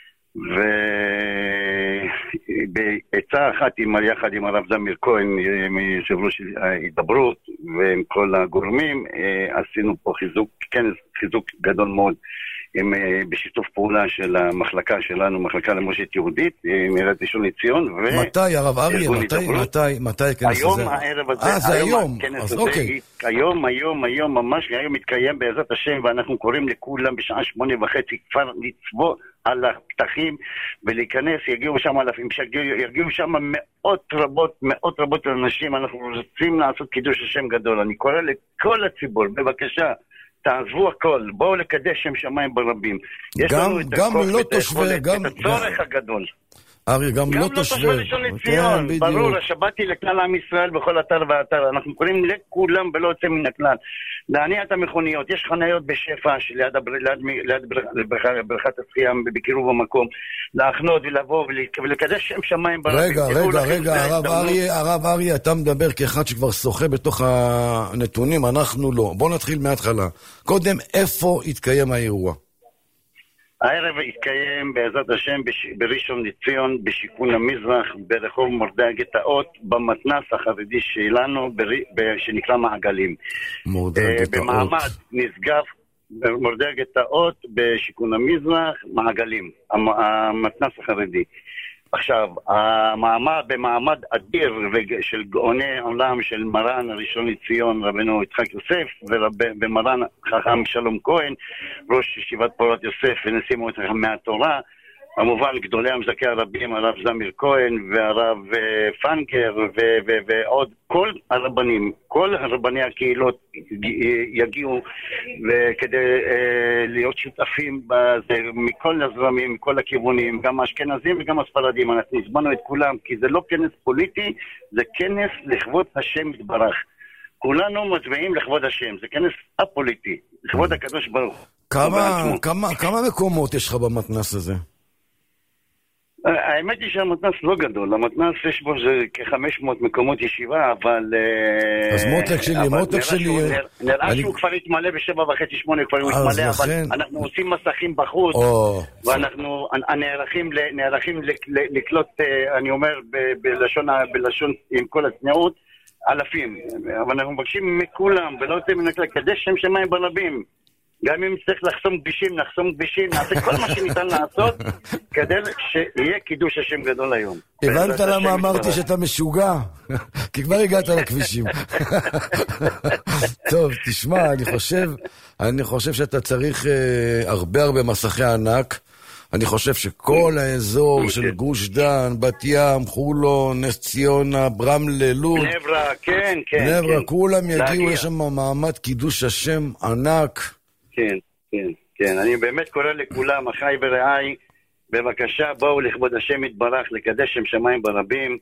ובעצה אחת עם, יחד עם הרב זמיר כהן, מיושב ראש ההידברות, ועם כל הגורמים, עשינו פה חיזוק, כנס חיזוק גדול מאוד, עם, בשיתוף פעולה של המחלקה שלנו, מחלקה למורשת יהודית, מעיריית ראשון לציון. מתי, הרב אריה? מתי, מתי, מתי הכנס הזה? היום הערב הזה. אה, זה היום. אז אוקיי. היום, היום, היום, ממש, היום מתקיים בעזרת השם, ואנחנו קוראים לכולם בשעה שמונה וחצי כבר לצבוא על הפתחים ולהיכנס, יגיעו שם אלפים, יגיעו שם מאות רבות, מאות רבות אנשים, אנחנו רוצים לעשות קידוש השם גדול. אני קורא לכל הציבור, בבקשה, תעזבו הכל, בואו לקדש שם שמיים ברבים. יש גם, לנו את גם הכוח לא ואת תושבי, היכולת, גם, את הצורך הגדול. אריה, גם, גם לא לא תושבי. תושבי ראשון לציון, כן, ברור, בדיוק. השבת היא לכלל עם ישראל בכל אתר ואתר. אנחנו קוראים לכולם ולא יוצא מן הכלל. להניע את המכוניות, יש חניות בשפע ליד הבר... ליד... ליד ברכ... ברכת השחייה בקירוב המקום, להכנות ולבוא ולקדש שם שמיים ברבים. רגע, רגע, רגע, הרב אריה, הרב אריה, אתה מדבר כאחד שכבר שוחה בתוך הנתונים, אנחנו לא. בוא נתחיל מההתחלה. קודם, איפה התקיים האירוע? הערב יתקיים בעזרת השם בש... בראשון לציון, בשיכון המזרח, ברחוב מורדי הגטאות, במתנ"ס החרדי שלנו, בר... ב... שנקרא מעגלים. מורדי הגטאות. במעמד נשגב, מורדי הגטאות, בשיכון המזרח, מעגלים, המ... המתנ"ס החרדי. עכשיו, המעמד, במעמד אדיר של גאוני עולם של מרן הראשון לציון, רבנו יצחק יוסף, ומרן חכם שלום כהן, ראש ישיבת פורת יוסף ונשיא מועצת חכמי התורה, כמובן גדולי המזכי הרבים, הרב זמיר כהן והרב פנקר ועוד כל הרבנים, כל הרבני הקהילות יגיעו כדי להיות שותפים בזה, מכל הזרמים, מכל הכיוונים, גם האשכנזים וגם הספרדים. אנחנו הזמנו את כולם, כי זה לא כנס פוליטי, זה כנס לכבוד השם יתברך. כולנו מצביעים לכבוד השם, זה כנס הפוליטי, לכבוד הקדוש ברוך. כמה, כמה, כמה מקומות יש לך במתנ"ס הזה? האמת היא שהמתנ"ס לא גדול, המתנ"ס יש בו זה כ-חמש מאות מקומות ישיבה, אבל... אז מותק שלי, מותק שלי... נראה שהוא כבר יתמלא בשבע וחצי שמונה, כבר הוא יתמלא, אבל אנחנו עושים מסכים בחוץ, ואנחנו נערכים לקלוט, אני אומר בלשון עם כל הצניעות, אלפים, אבל אנחנו מבקשים מכולם, ולא יוצא מן הכלל, קדש שם שמיים ברבים. גם אם צריך לחסום כבישים, נחסום כבישים, נעשה כל מה שניתן לעשות כדי שיהיה קידוש השם גדול היום. הבנת למה אמרתי שאתה משוגע? כי כבר הגעת לכבישים. טוב, תשמע, אני חושב, אני חושב שאתה צריך הרבה הרבה מסכי ענק. אני חושב שכל האזור של גוש דן, בת ים, חולון, נס ציונה, ברמלה, לוד, נברה, כן, כן. נברה, כולם יגיעו, יש שם מעמד קידוש השם ענק. כן, כן, כן. אני באמת קורא לכולם, אחי ורעי, בבקשה בואו לכבוד השם יתברך, לקדש שם שמיים ברבים,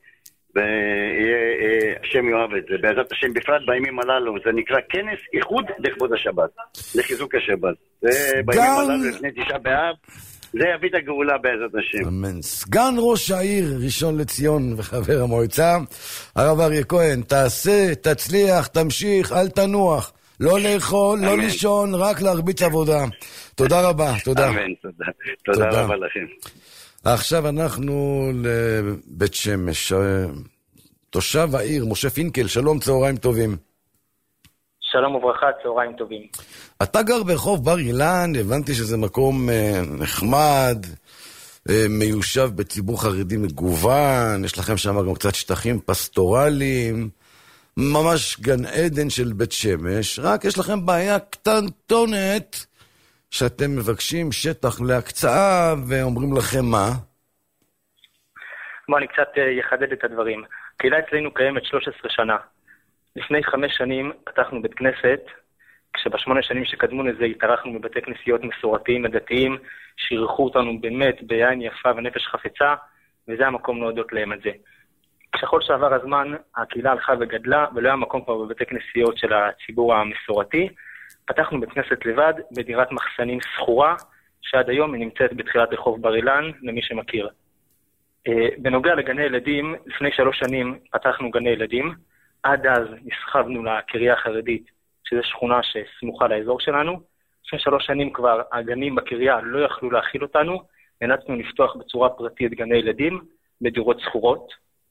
והשם יאהב את זה. בעזרת השם, בפרט בימים הללו, זה נקרא כנס איחוד לכבוד השבת, לחיזוק השבת. זה בימים הללו, לפני תשעה באב, זה יביא את הגאולה בעזרת השם. אמן. סגן ראש העיר ראשון לציון וחבר המועצה, הרב אריה כהן, תעשה, תצליח, תמשיך, אל תנוח. לא לאכול, לא לישון, רק להרביץ עבודה. תודה רבה, תודה. אמן, תודה. תודה רבה לכם. עכשיו אנחנו לבית שמש. תושב העיר, משה פינקל, שלום, צהריים טובים. שלום וברכה, צהריים טובים. אתה גר ברחוב בר אילן, הבנתי שזה מקום נחמד, מיושב בציבור חרדי מגוון, יש לכם שם גם קצת שטחים פסטורליים, ממש גן עדן של בית שמש, רק יש לכם בעיה קטנטונת שאתם מבקשים שטח להקצאה ואומרים לכם מה? בוא אני קצת יחדד את הדברים. קהילה אצלנו קיימת שלוש עשרה שנה. לפני חמש שנים פתחנו בית כנסת, כשבשמונה שנים שקדמו לזה התארחנו בבתי כנסיות מסורתיים ודתיים, שירכו אותנו באמת בעין יפה ונפש חפצה, וזה המקום להודות להם על זה. ככל שעבר הזמן, הקהילה הלכה וגדלה, ולא היה מקום כבר בבתי כנסיות של הציבור המסורתי, פתחנו בית כנסת לבד בדירת מחסנים סחורה, שעד היום היא נמצאת בתחילת רחוב בר אילן, למי שמכיר. בנוגע לגני ילדים, לפני שלוש שנים פתחנו גני ילדים, עד אז נסחבנו לקריה החרדית, שזו שכונה שסמוכה לאזור שלנו. לפני שלוש שנים כבר הגנים בקריה לא יכלו להכיל אותנו, נאלצנו לפתוח בצורה פרטית גני ילדים בדירות סחורות.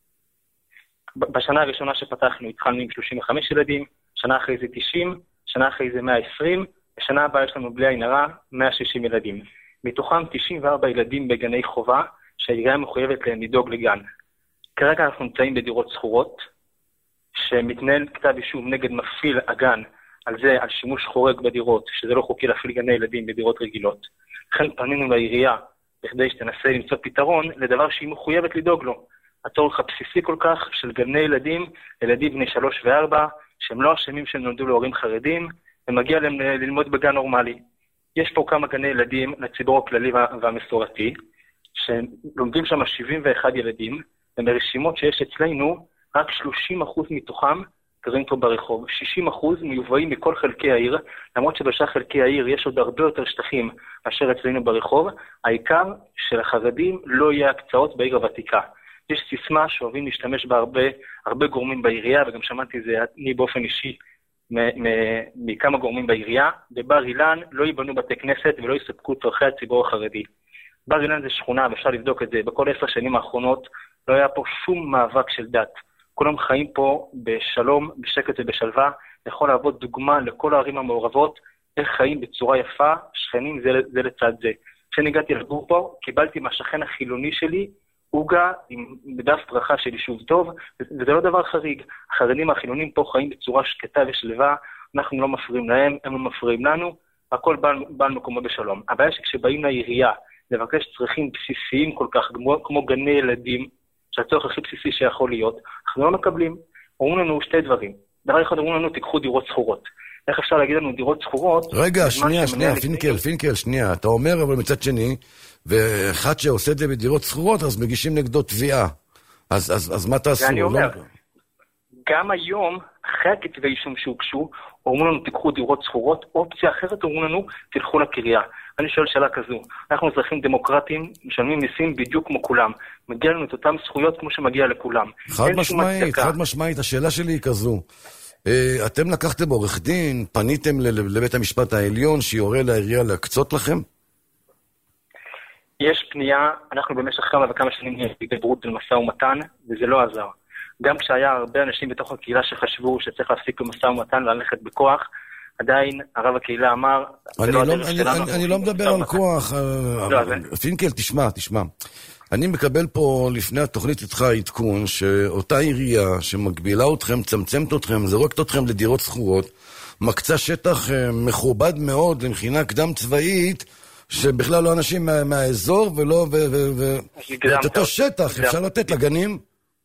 בשנה הראשונה שפתחנו התחלנו עם שלושים וחמישה ילדים, שנה אחרי זה תשעים, שנה אחרי זה מאה ועשרים, בשנה הבאה יש לנו בלי עין הרע מאה ושישים ילדים. מתוכם תשעים וארבעה ילדים בגני חובה, שהעירייה מחויבת להם לדאוג לגן. כרגע אנחנו נמצאים בדירות סחורות, שמתנהל כתב אישום נגד מפעיל הגן, על זה, על שימוש חורג בדירות, שזה לא חוקי להפעיל גני ילדים בדירות רגילות. לכן פנינו לעירייה, בכדי שתנסה למצוא פתרון, לדבר שהיא מחויבת לדאוג לו. הצורך הבסיסי כל כך של גני ילדים, ילדים בני שלוש וארבע, שהם לא אשמים שנולדו להורים חרדים, ומגיע להם ללמוד בגן נורמלי. יש פה כמה גני ילדים לציבור הכללי והמסורתי, שלומדים שם שבעים ואחד ילדים, ומרשימות שיש אצלנו, רק שלושים אחוז מתוכם גרים פה ברחוב. שישים אחוז מיובאים מכל חלקי העיר, למרות שבשאר חלקי העיר יש עוד הרבה יותר שטחים מאשר אצלנו ברחוב, העיקר של החרדים לא יהיה הקצאות בעיר הוותיקה. יש סיסמה שאוהבים להשתמש בה הרבה, הרבה גורמים בעירייה, וגם שמעתי זה אני באופן אישי מכמה גורמים בעירייה. בבר אילן לא ייבנו בתי כנסת ולא יספקו צורכי הציבור החרדי. בר אילן זה שכונה, ואפשר לבדוק את זה, בכל עשר שנים האחרונות לא היה פה שום מאבק של דת. כולם חיים פה בשלום, בשקט ובשלווה, יכול לעבוד דוגמה לכל הערים המעורבות, איך חיים בצורה יפה, שכנים זה, זה לצד זה. כשניגעתי לגור פה, קיבלתי מהשכן החילוני שלי, עוגה עם בדף ברכה של יישוב טוב, וזה לא דבר חריג. החרדים החילונים פה חיים בצורה שקטה ושלווה, אנחנו לא מפריעים להם, הם לא מפריעים לנו, הכל בעל, בעל מקומו בשלום. הבעיה שכשבאים לעירייה לבקש צרכים בסיסיים כל כך, כמו, כמו גני ילדים, שהצורך הכי בסיסי שיכול להיות, אנחנו לא מקבלים. אומרים לנו שתי דברים. דבר אחד, אומרים לנו, תיקחו דירות סחורות. איך אפשר להגיד לנו דירות סחורות? רגע, שנייה, שנייה, פינקל, פינקל, שנייה. אתה אומר, אבל מצד שני, ואחד שעושה את זה בדירות סחורות, אז מגישים נגדו תביעה. אז, אז, אז מה תעשו? ואני אומר, גם היום, אחרי הכתבי אישום שהוגשו, אומרים לנו, תיקחו דירות סחורות, אופציה אחרת אומרים לנו, תלכו לקריה. אני שואל שאלה כזו, אנחנו אזרחים דמוקרטיים, משלמים מיסים בדיוק כמו כולם, מגיע לנו את אותם זכויות כמו שמגיע לכולם. חד משמעית, חד משמעית, השאלה שלי היא כזו, אתם לקחתם עורך דין, פניתם לבית המשפט העליון שיורה לעירייה להקצות לכם? יש פנייה, אנחנו במשך כמה וכמה שנים התגברות על משא ומתן, וזה לא עזר. גם כשהיה הרבה אנשים בתוך הקהילה שחשבו שצריך להפסיק במשא ומתן וללכת בכוח, עדיין הרב הקהילה אמר... אני לא מדבר על כוח, פינקל, תשמע, תשמע. אני מקבל פה לפני התוכנית איתך עדכון, שאותה עירייה שמגבילה אתכם, צמצמת אתכם, זורקת אתכם לדירות סחורות, מקצה שטח מכובד מאוד למכינה קדם צבאית, שבכלל לא אנשים מהאזור, ולא... ואת אותו שטח אפשר לתת לגנים?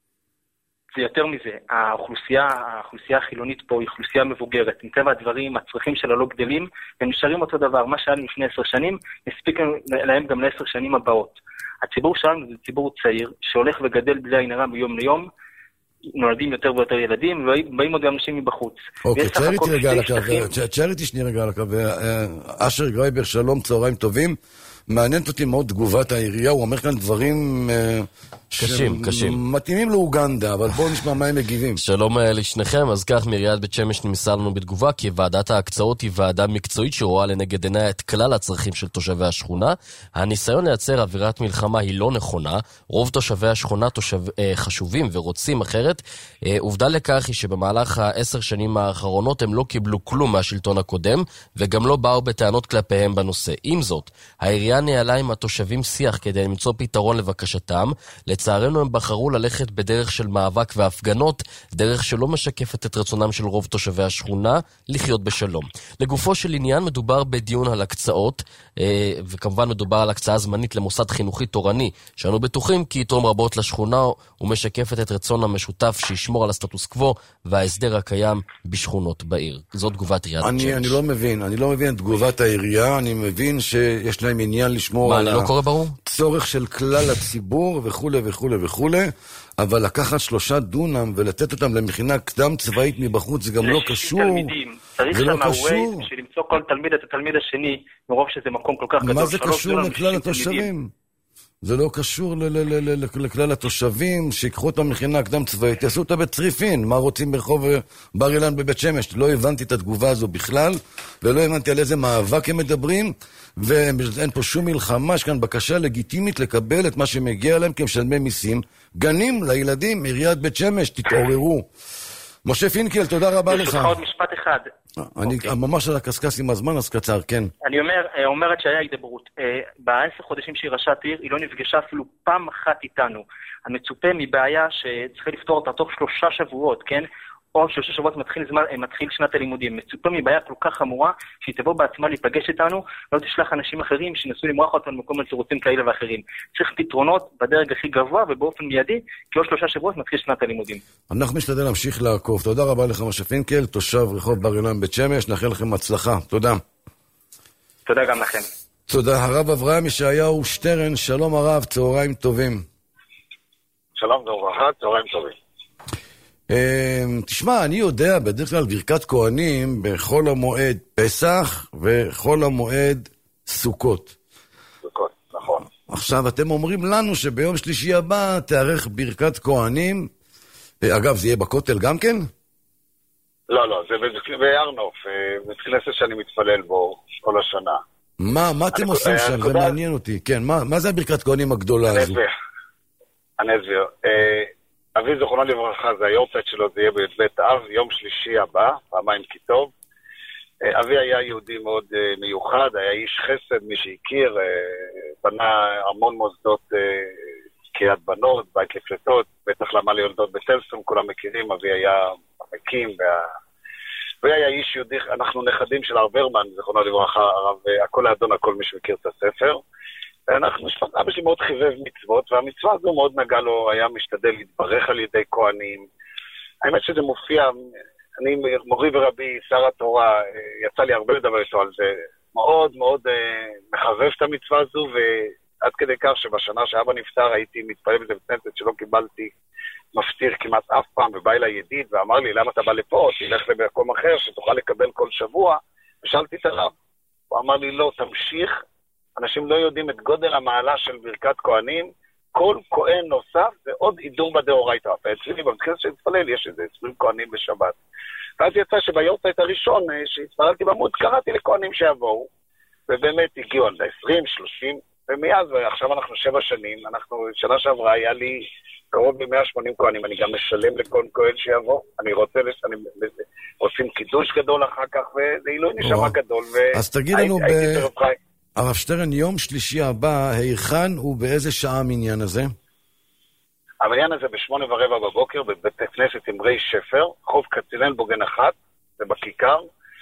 זה יותר מזה, האוכלוסייה, האוכלוסייה החילונית פה היא אוכלוסייה מבוגרת, מטבע הדברים, הצרכים שלה לא גדלים, הם נשארים אותו דבר, מה שהיה לפני עשר שנים, נספיק להם גם לעשר שנים הבאות. הציבור שלנו זה ציבור צעיר, שהולך וגדל בלי עין הרע מיום ליום, נולדים יותר ויותר ילדים, ובאים עוד אנשים מבחוץ. אוקיי, תשאר איתי רגע על הקו, תשאר איתי שני רגע על הקו, אשר גרייבר, שלום, צהריים טובים, מעניינת אותי מאוד תגובת העירייה, הוא אומר כאן דברים קשים, קשים. מתאימים לאוגנדה, אבל בואו נשמע מה הם מגיבים. שלום לשניכם, אז כך מעיריית בית שמש נמסר לנו בתגובה, כי ועדת ההקצאות היא ועדה מקצועית שרואה לנגד עיניה את כלל הצרכים של תושבי השכונה. הניסיון לייצר אווירת מלחמה היא לא נכונה, רוב תושבי השכונה תושב, אה, חשובים ורוצים אחרת. אה, עובדה לכך היא שבמהלך העשר שנים האחרונות הם לא קיבלו כלום מהשלטון הקודם, וגם לא באו בטענות כלפיהם בנושא. עם זאת, העירייה ניהלה עם התושבים שיח כדי למצוא פתרון לבקשתם. לצערנו הם בחרו ללכת בדרך של מאבק והפגנות, דרך שלא משקפת את רצונם של רוב תושבי השכונה לחיות בשלום. לגופו של עניין מדובר בדיון על הקצאות, וכמובן מדובר על הקצאה זמנית למוסד חינוכי תורני, שאנו בטוחים כי יתרום רבות לשכונה ומשקפת את רצון המשותף שישמור על הסטטוס קוו וההסדר הקיים בשכונות בעיר. זו תגובת עיריית בית שמש. אני לא מבין, אני לא מבין את תגובת העירייה, אני מבין שיש להם עניין לשמור על... מה, לא קורא ברור? צורך של כלל הציבור וכו' וכו' וכו', אבל לקחת שלושה דונם ולתת אותם למכינה קדם צבאית מבחוץ זה גם לא קשור. צריך זה לא שם קשור. הווי בשביל למצוא כל תלמיד את התלמיד השני, מרוב שזה מקום כל כך גדול. מה זה קשור לכלל התושבים? זה לא קשור ל- ל- ל- ל- לכלל התושבים שיקחו את המכינה הקדם צבאית, יעשו אותה בצריפין. מה רוצים ברחוב בר אילן בבית שמש? לא הבנתי את התגובה הזו בכלל, ולא הבנתי על איזה מאבק הם מדברים, ואין פה שום מלחמה, יש כאן בקשה לגיטימית לקבל את מה שמגיע להם כמשלמי מיסים. גנים לילדים, עיריית בית שמש, תתעוררו. משה פינקל, תודה רבה לך. יש לך עוד משפט אחד. אני ממש על הקסקס עם הזמן, אז קצר, כן. אני אומר, אומרת שהיה הידברות. בעשר חודשים שהיא ראשת עיר, היא לא נפגשה אפילו פעם אחת איתנו. המצופה מבעיה שצריך לפתור אותה תוך שלושה שבועות, כן? או שלושה שבועות מתחיל, זמן, מתחיל שנת הלימודים. מצופה מבעיה כל כך חמורה, שהיא תבוא בעצמה להיפגש איתנו, לא תשלח אנשים אחרים שנסו למרוח אותנו במקום על תירוצים כאלה ואחרים. צריך פתרונות בדרג הכי גבוה ובאופן מיידי, כי עוד שלושה שבועות מתחיל שנת הלימודים. אנחנו משתדל להמשיך לעקוב. תודה רבה לך משה פינקל, תושב רחוב בר אילן בית שמש, נאחל לכם הצלחה. תודה. תודה גם לכם. תודה. הרב אברהם ישעיהו שטרן, שלום הרב, צהריים טובים. שלום וברכה, צהריים טובים. תשמע, אני יודע בדרך כלל ברכת כהנים בכל המועד פסח וכל המועד סוכות. סוכות, נכון. עכשיו אתם אומרים לנו שביום שלישי הבא תארך ברכת כהנים. אגב, זה יהיה בכותל גם כן? לא, לא, זה בארנוף, בית כנסת שאני מתפלל בו כל השנה. מה, מה אתם עושים שם? זה מעניין אותי. כן, מה זה הברכת כהנים הגדולה הזו? אני אסביר. אבי זכרונו לברכה, זה היורצייט שלו, זה יהיה בבית אב, יום שלישי הבא, פעמיים כי טוב. אבי היה יהודי מאוד מיוחד, היה איש חסד, מי שהכיר, בנה המון מוסדות קריית בנות, בית לפלטות, בטח למה ליולדות בטלסטרום, כולם מכירים, אבי היה מקים, וה... והיה איש יהודי, אנחנו נכדים של הרב ורמן, זכרונו לברכה, הרב, הכל האדון, הכל מי שמכיר את הספר. אנחנו, אבא שלי מאוד חיבב מצוות, והמצווה הזו מאוד נגע לו, היה משתדל להתברך על ידי כהנים. האמת שזה מופיע, אני מורי ורבי, שר התורה, יצא לי הרבה לדבר איתו על זה, מאוד מאוד מחבב את המצווה הזו, ועד כדי כך שבשנה שאבא נפטר הייתי מתפעל בזה בכנסת שלא קיבלתי מפטיר כמעט אף פעם, ובא אליי ידיד ואמר לי, למה אתה בא לפה? תלך למקום אחר שתוכל לקבל כל שבוע. ושאלתי את הרב, הוא אמר לי, לא, תמשיך, אנשים לא יודעים את גודל המעלה של ברכת כהנים, כל כהן נוסף זה עוד עידור בדאורייתא. ואצלי בבית שהתפלל יש איזה עשרים כהנים בשבת. ואז יצא שביורצייט הראשון שהתפללתי במות, קראתי לכהנים שיבואו, ובאמת הגיעו על עשרים, שלושים, ומאז, ועכשיו אנחנו שבע שנים, אנחנו, שנה שעברה היה לי קרוב ב-מאה ושמונים כהנים, אני גם משלם לכל כהן שיבוא, אני רוצה, אני, עושים קידוש גדול אחר כך, ולעילוי נשמה גדול. אז תגיד לנו, הרב שטרן, יום שלישי הבא, היכן ובאיזה שעה המניין הזה? המניין הזה בשמונה ורבע בבוקר, בבית כנסת אמרי שפר, חוב קצינן בוגן אחת, זה בכיכר,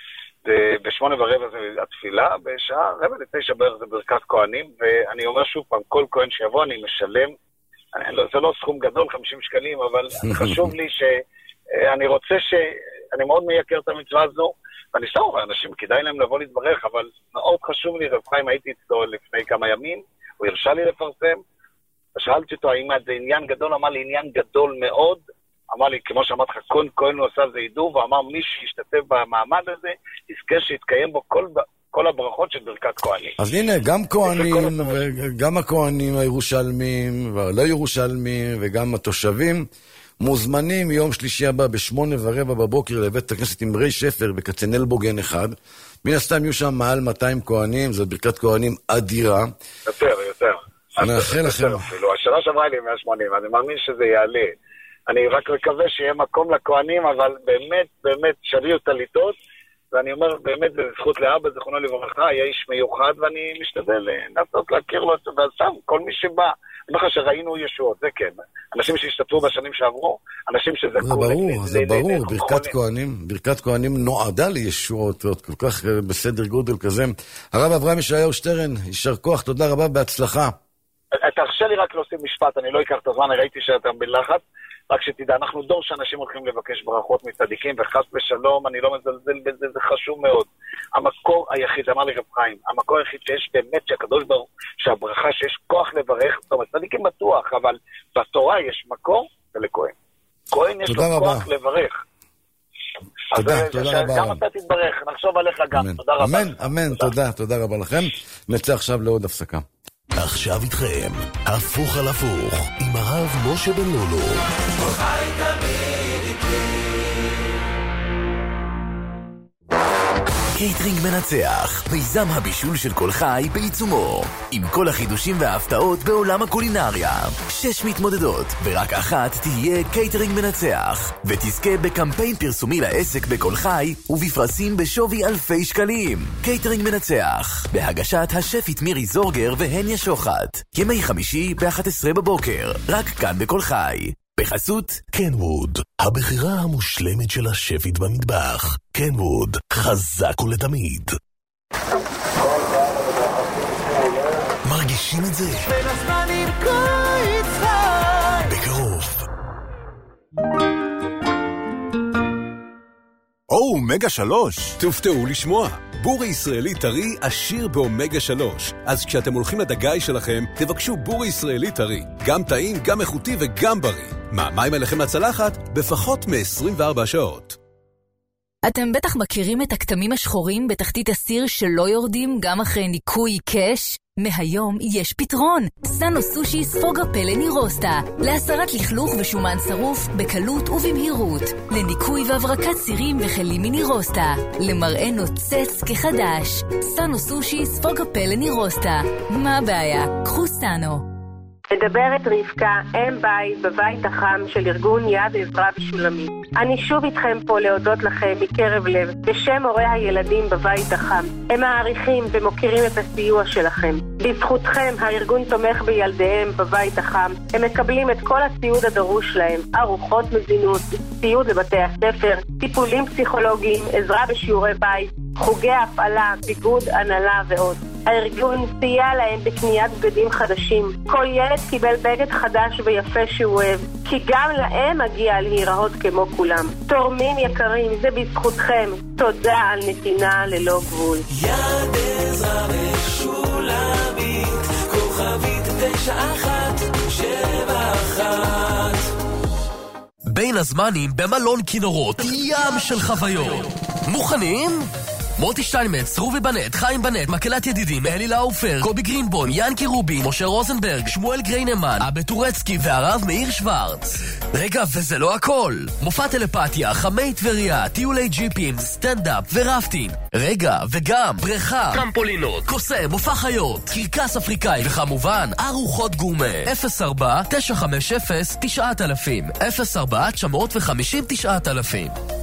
ובשמונה ורבע זה התפילה, בשעה רבע לתשע בערך זה ברכת כהנים, ואני אומר שוב פעם, כל כהן שיבוא אני משלם, אני, זה לא סכום גדול, חמישים שקלים, אבל חשוב לי שאני רוצה ש... אני מאוד מייקר את המצווה הזו, ואני סתם אומר, אנשים כדאי להם לבוא להתברך, אבל מאוד חשוב לי, רב חיים הייתי אצלו לפני כמה ימים, הוא הרשה לי לפרסם, ושאלתי אותו, האם זה עניין גדול? אמר לי, עניין גדול מאוד, אמר לי, כמו שאמרת לך, כל כהן הוא עשה זה עידור, ואמר, מי שישתתף במעמד הזה, יזכה שיתקיים בו כל, כל הברכות של ברכת כהנים. אז הנה, גם כהנים, וגם הכהנים הירושלמים, והלא ירושלמים, וגם התושבים, מוזמנים יום שלישי הבא בשמונה ורבע בבוקר לבית הכנסת אמרי שפר בקצנל בוגן אחד. מן הסתם יהיו שם מעל מאתיים כהנים, זו ברכת כהנים אדירה. יותר, יותר. נאחל לכם. השנה שעברה לי מאה ושמונים, אני מאמין שזה יעלה. אני רק מקווה שיהיה מקום לכהנים, אבל באמת, באמת שוויו טליתות, ואני אומר, באמת, בזכות לאבא, זכרונו לברכה, היה איש מיוחד, ואני משתדל לנסות להכיר לו, ועכשיו, כל מי שבא, אני אומר לך שראינו ישועות, זה כן. אנשים שהשתתפו בשנים שעברו, אנשים שזכו... זה ברור, זה ברור, ברכת כהנים, ברכת כהנים נועדה לישועות, ועוד כל כך בסדר גודל כזה. הרב אברהם ישעיהו שטרן, יישר כוח, תודה רבה, בהצלחה. תרשה לי רק להוסיף משפט, אני לא אקח את הזמן, ראיתי שאתה בלחץ. רק שתדע, אנחנו דור שאנשים הולכים לבקש ברכות מצדיקים, וחס ושלום, אני לא מזלזל בזה, זה חשוב מאוד. המקור היחיד, אמר לי רב חיים, המקור היחיד שיש באמת שהקדוש ברוך, שהברכה שיש כוח לברך, זאת אומרת, צדיקים בטוח, אבל בתורה יש מקור ולכהן. כהן יש לו כוח לברך. תודה, תודה רבה. גם אתה תתברך, נחשוב עליך גם, תודה רבה. אמן, אמן, תודה, תודה רבה לכם. נצא עכשיו לעוד הפסקה. עכשיו איתכם, הפוך על הפוך, עם הרב משה בן לולו. חי תמיד איתי. קייטרינג מנצח, מיזם הבישול של כל חי בעיצומו, עם כל החידושים וההפתעות בעולם הקולינריה. שש מתמודדות, ורק אחת תהיה קייטרינג מנצח, ותזכה בקמפיין פרסומי לעסק בכל חי, ובפרסים בשווי אלפי שקלים. קייטרינג מנצח, בהגשת השפית מירי זורגר והניה שוחט. ימי חמישי ב-אחת עשרה בבוקר, רק כאן בכל חי. בחסות קנווד, הבחירה המושלמת של השפית במטבח. קנווד, חזק ולתמיד. מרגישים את זה? בקרוב. או, אומגה שלוש! תופתעו לשמוע. בורי ישראלי טרי עשיר באומגה שלוש. אז כשאתם הולכים לדגאי שלכם, תבקשו בורי ישראלי טרי. גם טעים, גם איכותי וגם בריא. מה, מים עליכם לצלחת? בפחות מ-עשרים וארבע שעות. אתם בטח מכירים את הכתמים השחורים בתחתית הסיר שלא יורדים גם אחרי ניקוי קש? מהיום יש פתרון. סאנו סושי ספוג הפלא נירוסטה. להסרת לכלוך ושומן שרוף בקלות ובמהירות. לניקוי והברקת סירים וכלים מנירוסטה. למראה נוצץ כחדש. סאנו סושי ספוג הפלא נירוסטה. מה הבעיה? קחו סאנו. מדברת רבקה, אם בית בבית החם של ארגון יד עזרא ושולמית. אני שוב איתכם פה להודות לכם מקרב לב בשם הורי הילדים בבית החם. הם מעריכים ומוקירים את הסיוע שלכם. בזכותכם הארגון תומך בילדיהם בבית החם. הם מקבלים את כל הציוד הדרוש להם, ארוחות מזינות, ציוד לבתי הספר, טיפולים פסיכולוגיים, עזרה בשיעורי בית, חוגי הפעלה, ביגוד, הנהלה ועוד. הארגון סייע להם בקניית בגדים חדשים. כל ילד קיבל בגד חדש ויפה שהוא אוהב, כי גם להם מגיע להיראות כמו כולם. תורמים יקרים, זה בזכותכם. תודה על נתינה ללא גבול. יד עזרא ושולמית, כוכבית תשע אחת שבע אחת. בין הזמנים במלון כינורות, ים של חוויות. מוכנים? מוטי שטיינמץ, רובי בנט, חיים בנט, מקהלת ידידים, אלי לאופר, קובי גרינבון, ינקי רובי, משה רוזנברג, שמואל גריינמן, אבא טורצקי והרב מאיר שוורץ. רגע, וזה לא הכל. מופע טלפתיה, חמי טבריה, טיולי ג'יפים, סטנדאפ ורפטינג. רגע, וגם בריכה, טרמפולינות, קוסם, מופע חיות, קרקס אפריקאי, וכמובן, ארוחות גומה. אפס ארבע תשע חמש אפס תשע אלפים אפס ארבע תשע חמש אפס תשע אלפים.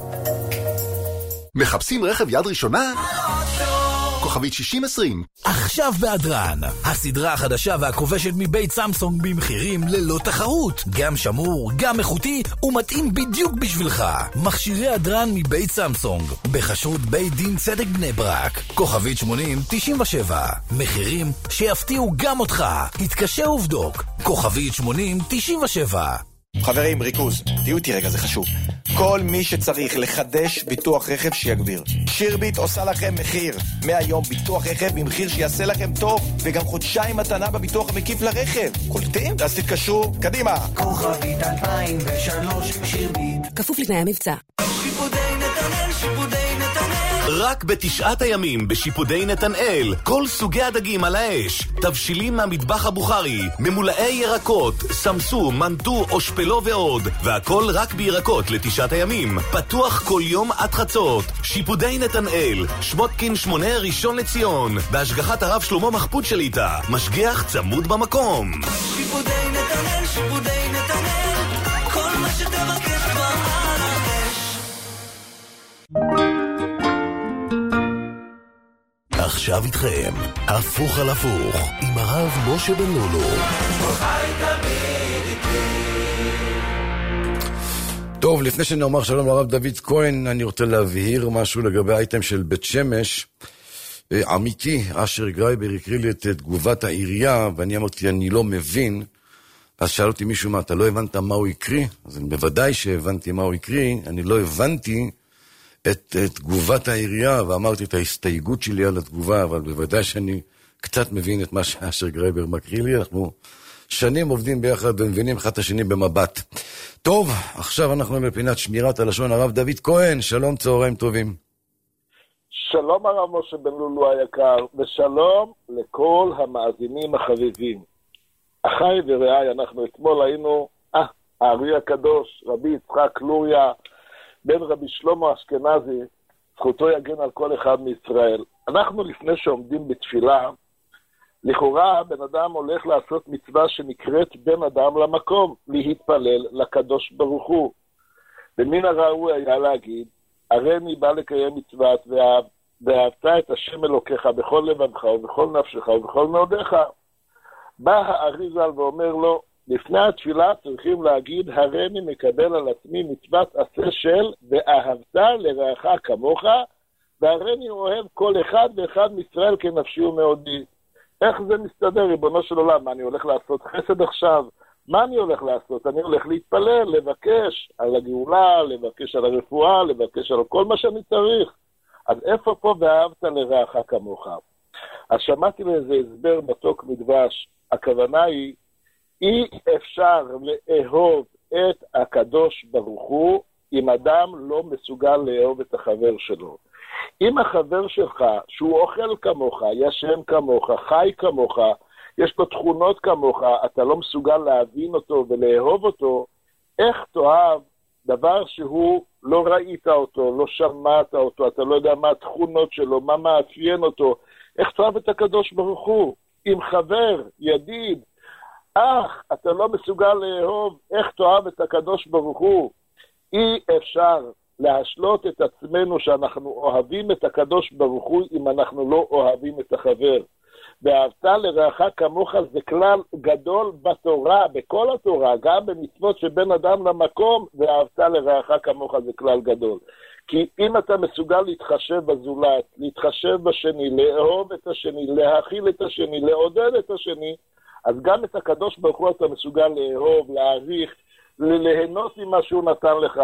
מחפשים רכב יד ראשונה? כוכבית שישים עשרים. עכשיו באדרן, הסדרה החדשה והכובשת מבית סמסונג במחירים ללא תחרות. גם שמור, גם איכותי, ומתאים בדיוק בשבילך. מכשירי אדרן מבית סמסונג, בחשרות בית דין צדק בני ברק. כוכבית שמונים תשעים ושבע. מחירים שיפתיעו גם אותך. התקשר ובדוק. כוכבית שמונים תשעים ושבע. חברים, ריכוז, תהיו איתי רגע, זה חשוב. כל מי שצריך לחדש ביטוח רכב שיגביר. שירביט עושה לכם מחיר. מהיום ביטוח רכב במחיר שיעשה לכם טוב, וגם חודשיים מתנה בביטוח המקיף לרכב. קולטים? אז תתקשרו, קדימה. כוכבית אלפיים ושלוש שירביט. כפוף לתנאי המבצע. שיפודי נתנאל, שיפודי נתנאל. רק בתשעת הימים בשיפודי נתנאל, כל סוגי הדגים על האש, תבשילים מהמטבח הבוכרי, ממולאי ירקות, סמסו, מנטו או שפלו ועוד, והכל רק בירקות לתשעת הימים. פתוח כל יום עד חצות. שיפודי נתנאל, שמותקין שמונה ראשון לציון, בהשגחת הרב שלמה מחפוד שליטה, משגיח צמוד במקום. שיפודי נתנאל, שיפודי נתנאל, כל מה שתבקש כבר על האש. עכשיו איתכם, הפוך על הפוך, עם הרב משה בן לולו. חי תמיד איתי. טוב, לפני שנאמר שלום לרב דוד כהן, אני רוצה להבהיר משהו לגבי האייטם של בית שמש. עמיתי, אשר גרייבר, הקריא לי את תגובת העירייה, ואני אמרתי, אני לא מבין. אז שאל אותי מישהו, מה, אתה לא הבנת מה הוא יקריא? אז אני בוודאי שהבנתי מה הוא יקריא, אני לא הבנתי את, את תגובת העירייה, ואמרתי את ההסתייגות שלי על התגובה, אבל בוודאי שאני קצת מבין את מה שאשר גרייבר מקריא לי, אנחנו שנים עובדים ביחד ומבינים אחד את השני במבט. טוב, עכשיו אנחנו בפינת שמירת הלשון, הרב דוד כהן, שלום, צהריים טובים. שלום הרב משה בן לולו היקר, ושלום לכל המאזינים החביבים. אחי ורעי, אנחנו אתמול היינו, אה, הארי הקדוש, רבי יצחק לוריה, בן רבי שלמה אשכנזי, זכותו יגן על כל אחד מישראל. אנחנו לפני שעומדים בתפילה, לכאורה בן אדם הולך לעשות מצווה שנקראת בן אדם למקום, להתפלל לקדוש ברוך הוא. ומן הראוי היה להגיד, הרי אני בא לקיים מצוות, ואהבת את השם אלוקיך בכל לבבך ובכל נפשך ובכל מאודיך. בא האריזל ואומר לו, לפני התפילה צריכים להגיד, הרי אני מקבל על עצמי מצוות עשה של, ואהבת לרעך כמוך, והרי אני אוהב כל אחד ואחד מישראל כנפשי ומאודי. איך זה מסתדר, ריבונו של עולם? מה, אני הולך לעשות חסד עכשיו? מה אני הולך לעשות? אני הולך להתפלל, לבקש על הגאולה, לבקש על הרפואה, לבקש על כל מה שאני צריך. אז איפה פה ואהבת לרעך כמוך? אז שמעתי לאיזה הסבר מתוק מדבש, הכוונה היא, אי אפשר לאהוב את הקדוש ברוך הוא, אם אדם לא מסוגל לאהוב את החבר שלו. אם החבר שלך, שהוא אוכל כמוך, ישן כמוך, חי כמוך, יש לו תכונות כמוך, אתה לא מסוגל להבין אותו ולאהוב אותו, איך תאהב דבר שהוא לא ראית אותו, לא שמעת אותו, אתה לא יודע מה התכונות שלו, מה מאפיין אותו, איך תאהב את הקדוש ברוך הוא? עם חבר, ידיד, אך אתה לא מסוגל לאהוב, איך תאהב את הקדוש ברוך הוא? אי אפשר להשלות את עצמנו שאנחנו אוהבים את הקדוש ברוך הוא אם אנחנו לא אוהבים את החבר. ואהבת לרעך כמוך זה כלל גדול בתורה, בכל התורה, גם במצוות שבין אדם למקום, ואהבת לרעך כמוך זה כלל גדול. כי אם אתה מסוגל להתחשב בזולת, להתחשב בשני, לאהוב את השני, להכיל את השני, לעודד את השני, אז גם את הקדוש ברוך הוא אתה מסוגל לאהוב, להעריך, ליהנות ממה שהוא נתן לך.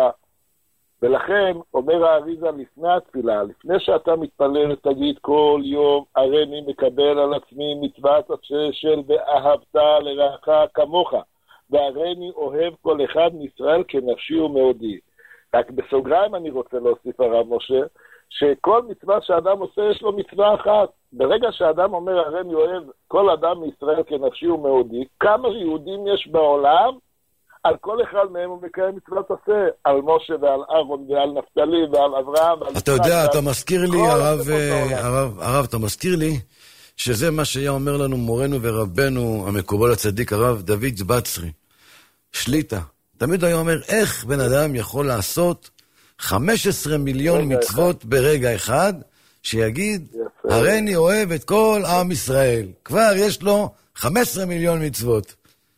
ולכן אומר האריזה לפני התפילה, לפני שאתה מתפלל, תגיד כל יום, הרי אני מקבל על עצמי מצוות של ואהבת לרעך כמוך, והרי אני אוהב כל אחד מישראל כנפשי ומאודי. רק בסוגריים אני רוצה להוסיף הרב משה, שכל מצווה שאדם עושה יש לו מצווה אחת. ברגע שאדם אומר הרי אני אוהב כל אדם מישראל כנפשי ומאודי, כמה יהודים יש בעולם, על כל אחד מהם הוא מקיים מצוות עשה, על משה ועל אהרון ועל נפתלי ועל אברהם ועל... אתה יודע, אתה מזכיר לי, הרב, הרב, הרב, אתה מזכיר לי שזה מה שהיה אומר לנו מורנו ורבנו המקובל הצדיק, הרב דוד זבצרי, שליטה. תמיד היה אומר, איך בן אדם יכול לעשות חמישה עשר מיליון מצוות ברגע אחד, שיגיד, הרי אני אוהב את כל עם ישראל. כבר יש לו חמישה עשר מיליון מצוות.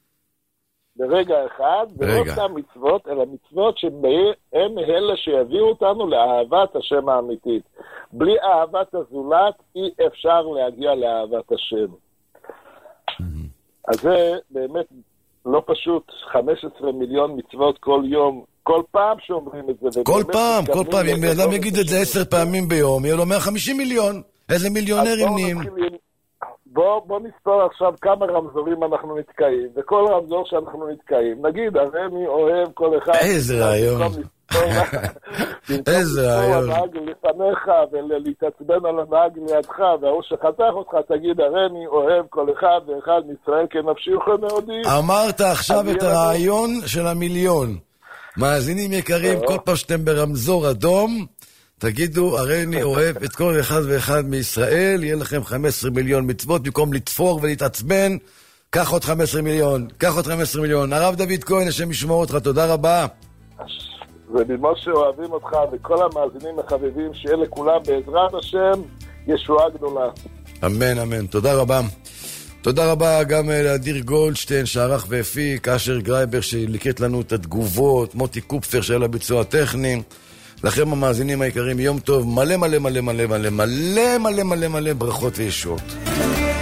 ברגע אחד, ולא אותם מצוות, אלא מצוות שהן אלה שיביאו אותנו לאהבת השם האמיתית. בלי אהבת הזולת, אי אפשר להגיע לאהבת השם. אז זה באמת לא פשוט חמישה עשר מיליון מצוות כל יום, כל פעם שאומרים את זה. כל פעם, כל פעם, אם אדם יגיד את זה עשר פעמים ביום, יהיה לו מאה וחמישים מיליון. איזה מיליונרים נהיים. בוא, בוא נספור עכשיו כמה רמזורים אנחנו נתקעים, וכל רמזור שאנחנו נתקעים, נגיד, הרי אני אוהב כל אחד... איזה רעיון. איזה רעיון. הנהג לפניך, ולהתעצבן על הנהג לידך, והוא שחתך אותך, תגיד, הרי אני אוהב כל אחד ואחד מישראל כנפשי ומאודי. אמרת עכשיו את הרעיון של המיליון. מאזינים יקרים, כל פעם שאתם ברמזור אדום, תגידו, הרי אני אוהב את כל אחד ואחד מישראל, יהיה לכם חמישה עשר מיליון מצוות, במקום לתפור ולהתעצבן, קח עוד חמישה עשר מיליון, קח עוד חמישה עשר מיליון. הרב דוד כהן, השם ישמור אותך, תודה רבה. ובמה שאוהבים אותך וכל המאזינים החביבים, שיהיה לכולם בעזרת השם ישועה גדולה. אמן, אמן, תודה רבה. תודה רבה גם לאדיר גולדשטיין שערך והפיק, אשר גרייבר שליקט לנו את התגובות, מוטי קופפר של הביצוע הטכני. לכם המאזינים היקרים, יום טוב, מלא מלא מלא מלא מלא מלא מלא מלא מלא ברכות וישועות.